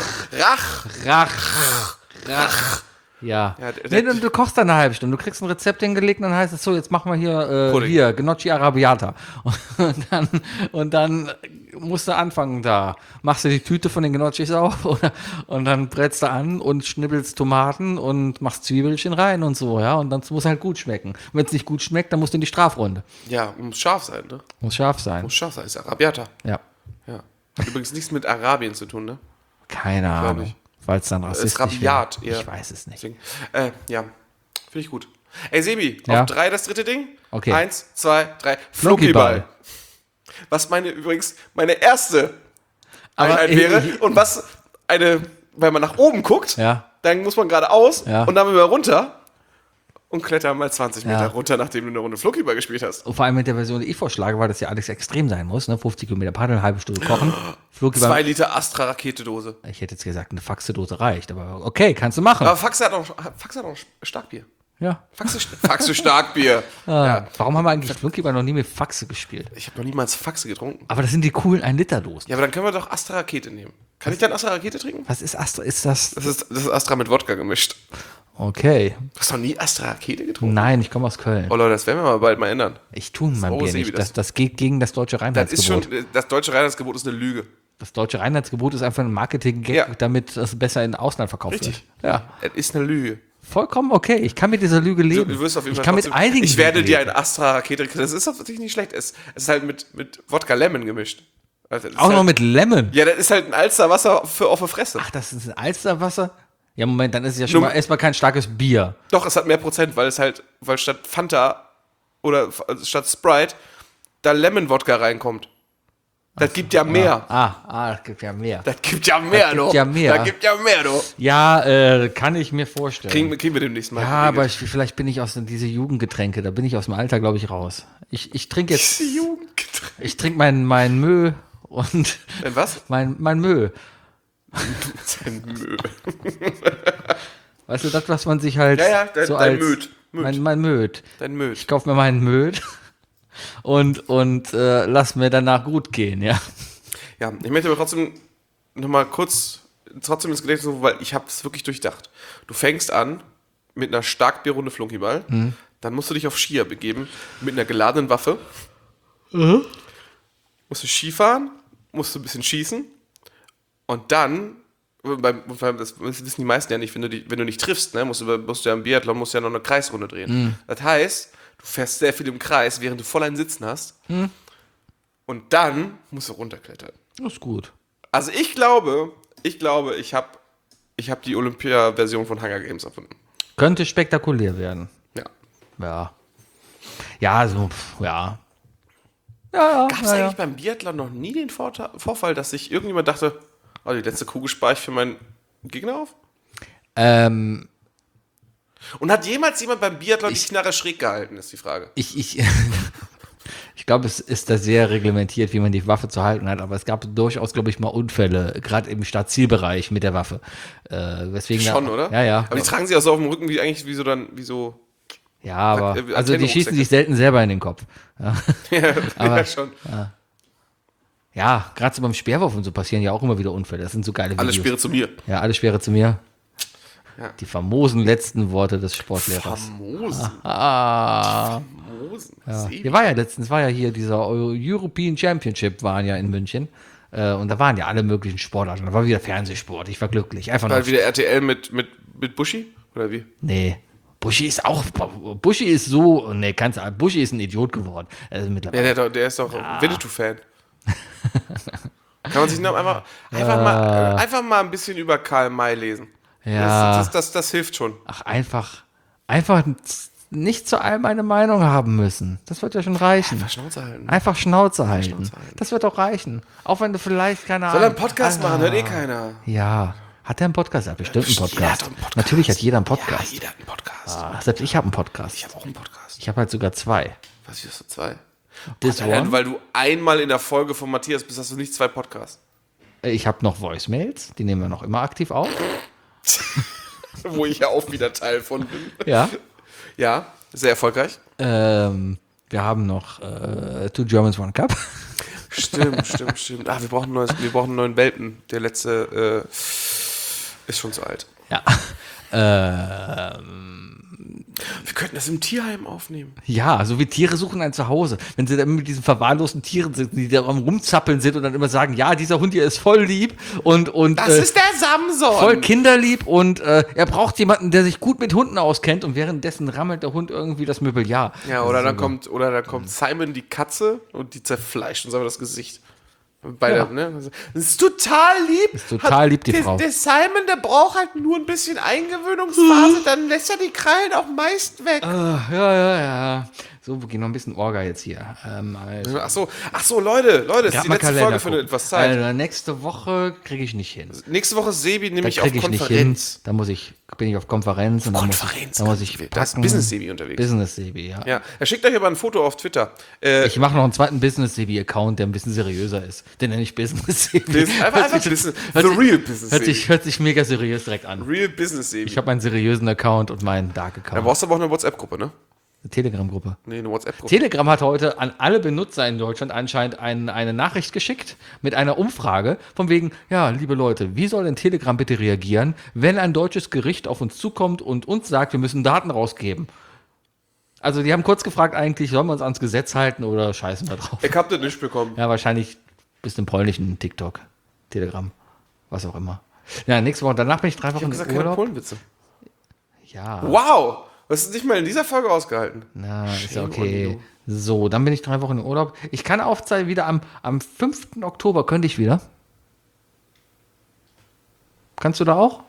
Ja. Ja, Nee, du kochst dann eine halbe Stunde. Du kriegst ein Rezept hingelegt und dann heißt es so, jetzt machen wir Pudding. hier Gnocchi Arrabbiata. Und dann musst du anfangen da. Machst du die Tüte von den Gnocchis auf und dann brätst du an und schnibbelst Tomaten und machst Zwiebelchen rein und so, ja. Und dann muss halt gut schmecken. Und wenn es nicht gut schmeckt, dann musst du in die Strafrunde. Ja, muss scharf sein, ne? Muss scharf sein. Muss scharf sein, ist Arabiata. Ja. Ja. Hat übrigens nichts mit Arabien zu tun, ne? Keine Ahnung. nicht. Weil es dann rassistisch Rabiat wäre. eher. Ich weiß es nicht. Deswegen, ja, finde ich gut. Ey, Sebi, Ja. auf 3 das dritte Ding. Okay. 1, 2, 3. Flunkyball. Was übrigens meine erste Aber Einheit wäre. Und was weil man nach oben guckt, Ja. dann muss man geradeaus Ja. und dann wieder runter und klettern mal 20 Meter Ja. runter, nachdem du eine Runde Flunkyball gespielt hast. Und vor allem mit der Version, die ich vorschlage, weil das ja alles extrem sein muss. Ne? 50 Kilometer paddeln, eine halbe Stunde kochen. 2 Flunkyball. Liter Astra-Raketedose. Ich hätte jetzt gesagt, eine Faxe-Dose reicht. Aber okay, kannst du machen. Aber Faxe hat auch Starkbier. Ja. Faxe Starkbier. Ja. Warum haben wir eigentlich Flunkyball noch nie mit Faxe gespielt? Ich habe noch niemals Faxe getrunken. Aber das sind die coolen 1-Liter-Dosen. Ja, aber dann können wir doch Astra-Rakete nehmen. Kann ich dann Astra-Rakete trinken? Was ist Astra? Ist das? Das ist Astra mit Wodka gemischt. Okay. Du hast noch nie Astra-Rakete getrunken? Nein, ich komme aus Köln. Oh Leute, das werden wir mal bald mal ändern. Ich tue mein Oh, Bier sehe, wie nicht. das- Das geht gegen das deutsche Das ist Reinheitsgebot. schon, das deutsche Reinheitsgebot ist eine Lüge. Das deutsche Reinheitsgebot ist einfach ein Marketing-Gag, Ja. damit das besser in Ausland verkauft Richtig. wird. Ja, Es ist eine Lüge. vollkommen okay. Ich kann mit dieser Lüge leben. Du wirst auf jeden ich Fall kann mit trotzdem- einigen Ich werde Lügen dir leben. ein Astra-Rakete. Das ist tatsächlich nicht schlecht. Es ist halt mit Wodka Lemon gemischt. Also das ist Auch noch halt, mit Lemon. Ja, das ist halt ein Alsterwasser für auf die Fresse. Ach, das ist ein Alsterwasser? Ja, Moment, dann ist es ja schon Nur- mal erstmal kein starkes Bier. Doch, es hat mehr Prozent, weil statt Fanta oder statt Sprite da Lemon-Wodka reinkommt. Das gibt ja mehr. Das gibt ja mehr. Das gibt ja mehr, gibt du. ja mehr. Das gibt ja mehr, du. Ja, kann ich mir vorstellen. Kriegen wir demnächst mal. ja, aber vielleicht bin ich aus diese Jugendgetränke, da bin ich aus dem Alter, glaube ich, raus. Ich trinke jetzt, Die Jugendgetränke. ich trinke mein Mö und Was? mein Mö. Sein Müll. Weißt du, das, was man sich halt Ja, dein so als Möd. Mein Möd. Dein Müll. Ich kaufe mir meinen Möd und lass mir danach gut gehen, ja. Ja, ich möchte aber trotzdem nochmal kurz trotzdem ins Gedächtnis rufen, weil ich habe es wirklich durchdacht. Du fängst an mit einer Starkbierrunde Flunkyball, dann musst du dich auf Skier begeben mit einer geladenen Waffe. Musst du Ski fahren, musst du ein bisschen schießen und dann, das wissen die meisten ja nicht, wenn du nicht triffst, ne, musst du ja im Biathlon musst du ja noch eine Kreisrunde drehen. Das heißt, du fährst sehr viel im Kreis, während du voll einen Sitzen hast. Und dann musst du runterklettern. Das ist gut. Also ich glaube, ich habe die Olympia-Version von Hunger Games erfunden. Könnte spektakulär werden. Ja. Ja. Ja, so, ja. Ja, Gab es eigentlich beim Biathlon noch nie den Vorfall, dass sich irgendjemand dachte, oh, die letzte Kugel spare ich für meinen Gegner auf? Und hat jemals jemand beim Biathlon die Knarre schräg gehalten, ist die Frage. Ich glaube, es ist da sehr reglementiert, wie man die Waffe zu halten hat, aber es gab durchaus, glaube ich, mal Unfälle, gerade im Start-Zielbereich mit der Waffe. Weswegen Schon, oder? Ja. Aber die tragen sie auch so auf dem Rücken, wie so. Ja, aber Antenne also die schießen hochstecken. sich selten selber in den Kopf. ja, schon. Ja, gerade so beim Speerwurf und so passieren ja auch immer wieder Unfälle. Das sind so geile Videos. Alles Speere zu mir. Ja, alles Schwere zu mir. Ja. Die famosen letzten Worte des Sportlehrers. Famosen. Famosen. Ja. Hier war ja letztens, hier dieser European Championship waren ja in München. Und da waren ja alle möglichen Sportarten. Da war wieder Fernsehsport. Ich war glücklich. Einfach nur. War wieder RTL mit Buschi? Oder wie? Nee. Buschi ist Buschi ist ein Idiot geworden. Also mittlerweile. Ja, der ist doch Winnetou-Fan. Kann man sich noch einfach mal ein bisschen über Karl May lesen. Ja. Das hilft schon. Ach, einfach nicht zu allem eine Meinung haben müssen. Das wird ja schon reichen. Schnauze halten. Einfach Schnauze halten. Das wird doch reichen. Auch wenn du vielleicht, keine Ahnung. Soll er einen Podcast machen? Hört eh keiner. Ja. Hat er einen Podcast? Er hat bestimmt einen Jeder Podcast. hat einen Podcast. Natürlich hat jeder einen Ja, Podcast. jeder hat einen Podcast. Selbst ich habe einen Podcast. Ich habe auch einen Podcast. Ich habe halt sogar 2. Was ist das, 2? This Allein, one. weil du einmal in der Folge von Matthias bist, hast du nicht 2 Podcasts. Ich habe noch Voicemails. Die nehmen wir noch immer aktiv auf. Wo ich ja auch wieder Teil von bin. Ja. Ja, sehr erfolgreich. Wir haben noch Two Germans, One Cup. Stimmt. Ah, wir brauchen einen neuen Welpen. Der letzte ist schon zu alt. Ja. Wir könnten das im Tierheim aufnehmen. Ja, so wie Tiere suchen ein Zuhause. Wenn sie dann mit diesen verwahrlosten Tieren sind, die da am Rumzappeln sind und dann immer sagen, ja, dieser Hund hier ist voll lieb und Das ist der Samson. voll kinderlieb und er braucht jemanden, der sich gut mit Hunden auskennt und währenddessen rammelt der Hund irgendwie das Mobiliar. Ja, oder dann kommt Simon die Katze und die zerfleischt uns aber das Gesicht. Das ist total lieb. Ist total lieb, die Frau. Der Simon, der braucht halt nur ein bisschen Eingewöhnungsphase, dann lässt er die Krallen auch meist weg. Ja. So, wir gehen noch ein bisschen Orga jetzt hier. Also, Ach so, Leute, ist die letzte Folge für etwas Zeit. Nächste Woche kriege ich nicht hin. Nächste Woche ist Sebi Da nämlich auf kriege ich nicht Konferenz. hin. Da bin ich auf Konferenz. Und dann muss ich Da ist Business-Sebi unterwegs. Business-Sebi, ja. Ja, er schickt euch aber ein Foto auf Twitter. Ich mache noch einen zweiten Business-Sebi-Account, der ein bisschen seriöser ist. Den nenne ich Business-Sebi. Einfach Business. The real Business-Sebi. Hört sich mega seriös direkt an. Real Business-Sebi. Ich habe meinen seriösen Account und meinen Dark-Account. Da brauchst du aber auch eine WhatsApp-Gruppe, ne? Eine Telegram-Gruppe. Nee, eine WhatsApp-Gruppe. Telegram hat heute an alle Benutzer in Deutschland anscheinend eine Nachricht geschickt mit einer Umfrage von wegen, ja, liebe Leute, wie soll denn Telegram bitte reagieren, wenn ein deutsches Gericht auf uns zukommt und uns sagt, wir müssen Daten rausgeben? Also die haben kurz gefragt eigentlich, sollen wir uns ans Gesetz halten oder scheißen wir drauf? Ich hab das nicht bekommen. Ja, wahrscheinlich bis zum polnischen TikTok, Telegram, was auch immer. Ja, nächste Woche, danach bin ich 3 Wochen Ich hab im gesagt, keine Urlaub. Polenwitze. Ja, Wow! Das ist nicht mal in dieser Folge ausgehalten. na, ist ja Shame okay. on you. So, dann bin ich 3 Wochen im Urlaub. Ich kann aufzeigen, wieder am 5. Oktober könnte ich wieder. Kannst du da auch?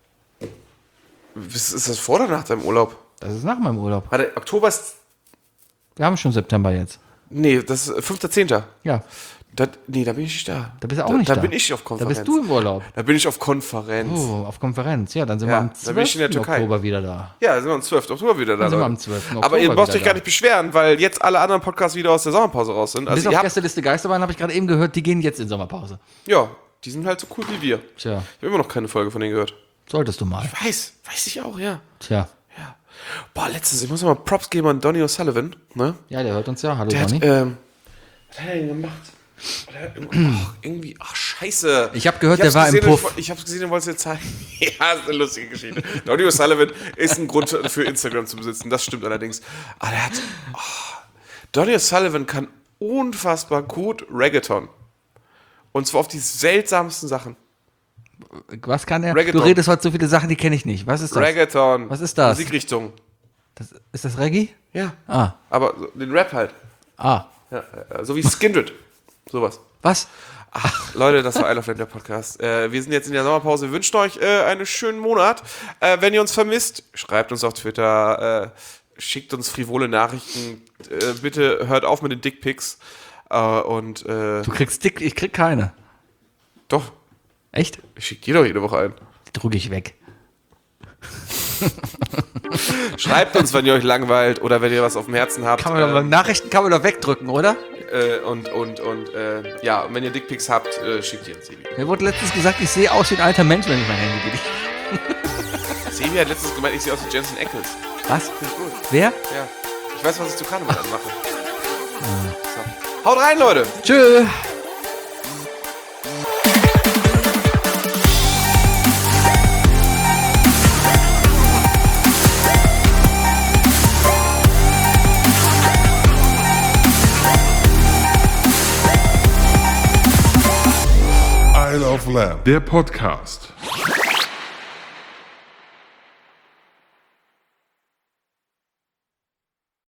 Ist das vor oder nach deinem Urlaub? Das ist nach meinem Urlaub. Warte, Oktober ist. Wir haben schon September jetzt. Nee, das ist 5.10. Ja, Da bin ich nicht da. da bist du auch nicht da. Da bin ich auf Da Konferenz. bist du im Urlaub. Da bin ich auf Konferenz. Oh, auf Konferenz. Ja, dann sind Ja, wir am da bin ich in der 12. Türkei. Oktober wieder da. Ja, sind wir am 12. Oktober wieder da. Dann sind wir Leute. am 12. Oktober Aber ihr braucht wieder euch gar da. nicht beschweren, weil jetzt alle anderen Podcasts wieder aus der Sommerpause raus sind. Bis Also auf ihr habt, Gästeliste Geisterbahn habe ich gerade eben gehört, die gehen jetzt in Sommerpause. ja, die sind halt so cool wie wir. Tja, Ich habe immer noch keine Folge von denen gehört. solltest du mal. Weiß ich auch, ja. Tja. Ja. Boah, letztens, ich muss mal Props geben an Donny O'Sullivan, ne? Ja, der hört uns ja. Hallo, Der hat, Donny. was hat er denn gemacht? Irgendwie, ach scheiße. Ich hab gehört, hab's der war im gesehen, Puff. Ich hab's gesehen und wollte es dir zeigen. Ja, ist eine lustige Geschichte. Donny O'Sullivan ist ein Grund für Instagram zu besitzen, das stimmt allerdings. Aber der hat, Donny O'Sullivan kann unfassbar gut Reggaeton. Und zwar auf die seltsamsten Sachen. Was kann er? Reggaeton. Du redest heute so viele Sachen, die kenne ich nicht. Was ist das? Reggaeton. Was ist das? Musikrichtung. Ist das Reggae? Ja. Ah. Aber so, den Rap halt. Ah. Ja, so wie Skindred. Sowas. Was? Ach, Leute, das war I Love Land, der Podcast. Wir sind jetzt in der Sommerpause. Wir wünschen euch einen schönen Monat. Wenn ihr uns vermisst, schreibt uns auf Twitter, schickt uns frivole Nachrichten. Bitte hört auf mit den Dickpics. Du kriegst dick, ich krieg keine. Doch, Echt? ich schicke dir doch jede Woche ein. Die drücke ich weg. Schreibt uns, wenn ihr euch langweilt oder wenn ihr was auf dem Herzen habt. Nachrichten kann man doch wegdrücken, oder? Ja, und wenn ihr Dickpics habt, schickt ihr uns Sebi. Mir wurde letztens gesagt, ich sehe aus wie ein alter Mensch, wenn ich mein Handy gebe. Sebi hat letztens gemeint, ich sehe aus wie Jensen Ackles. Was? Finde ich gut. Wer? Ja. Ich weiß, was ich zu Karneval anmache. So. Haut rein, Leute! Tschö. Isle of Lamb, der Podcast.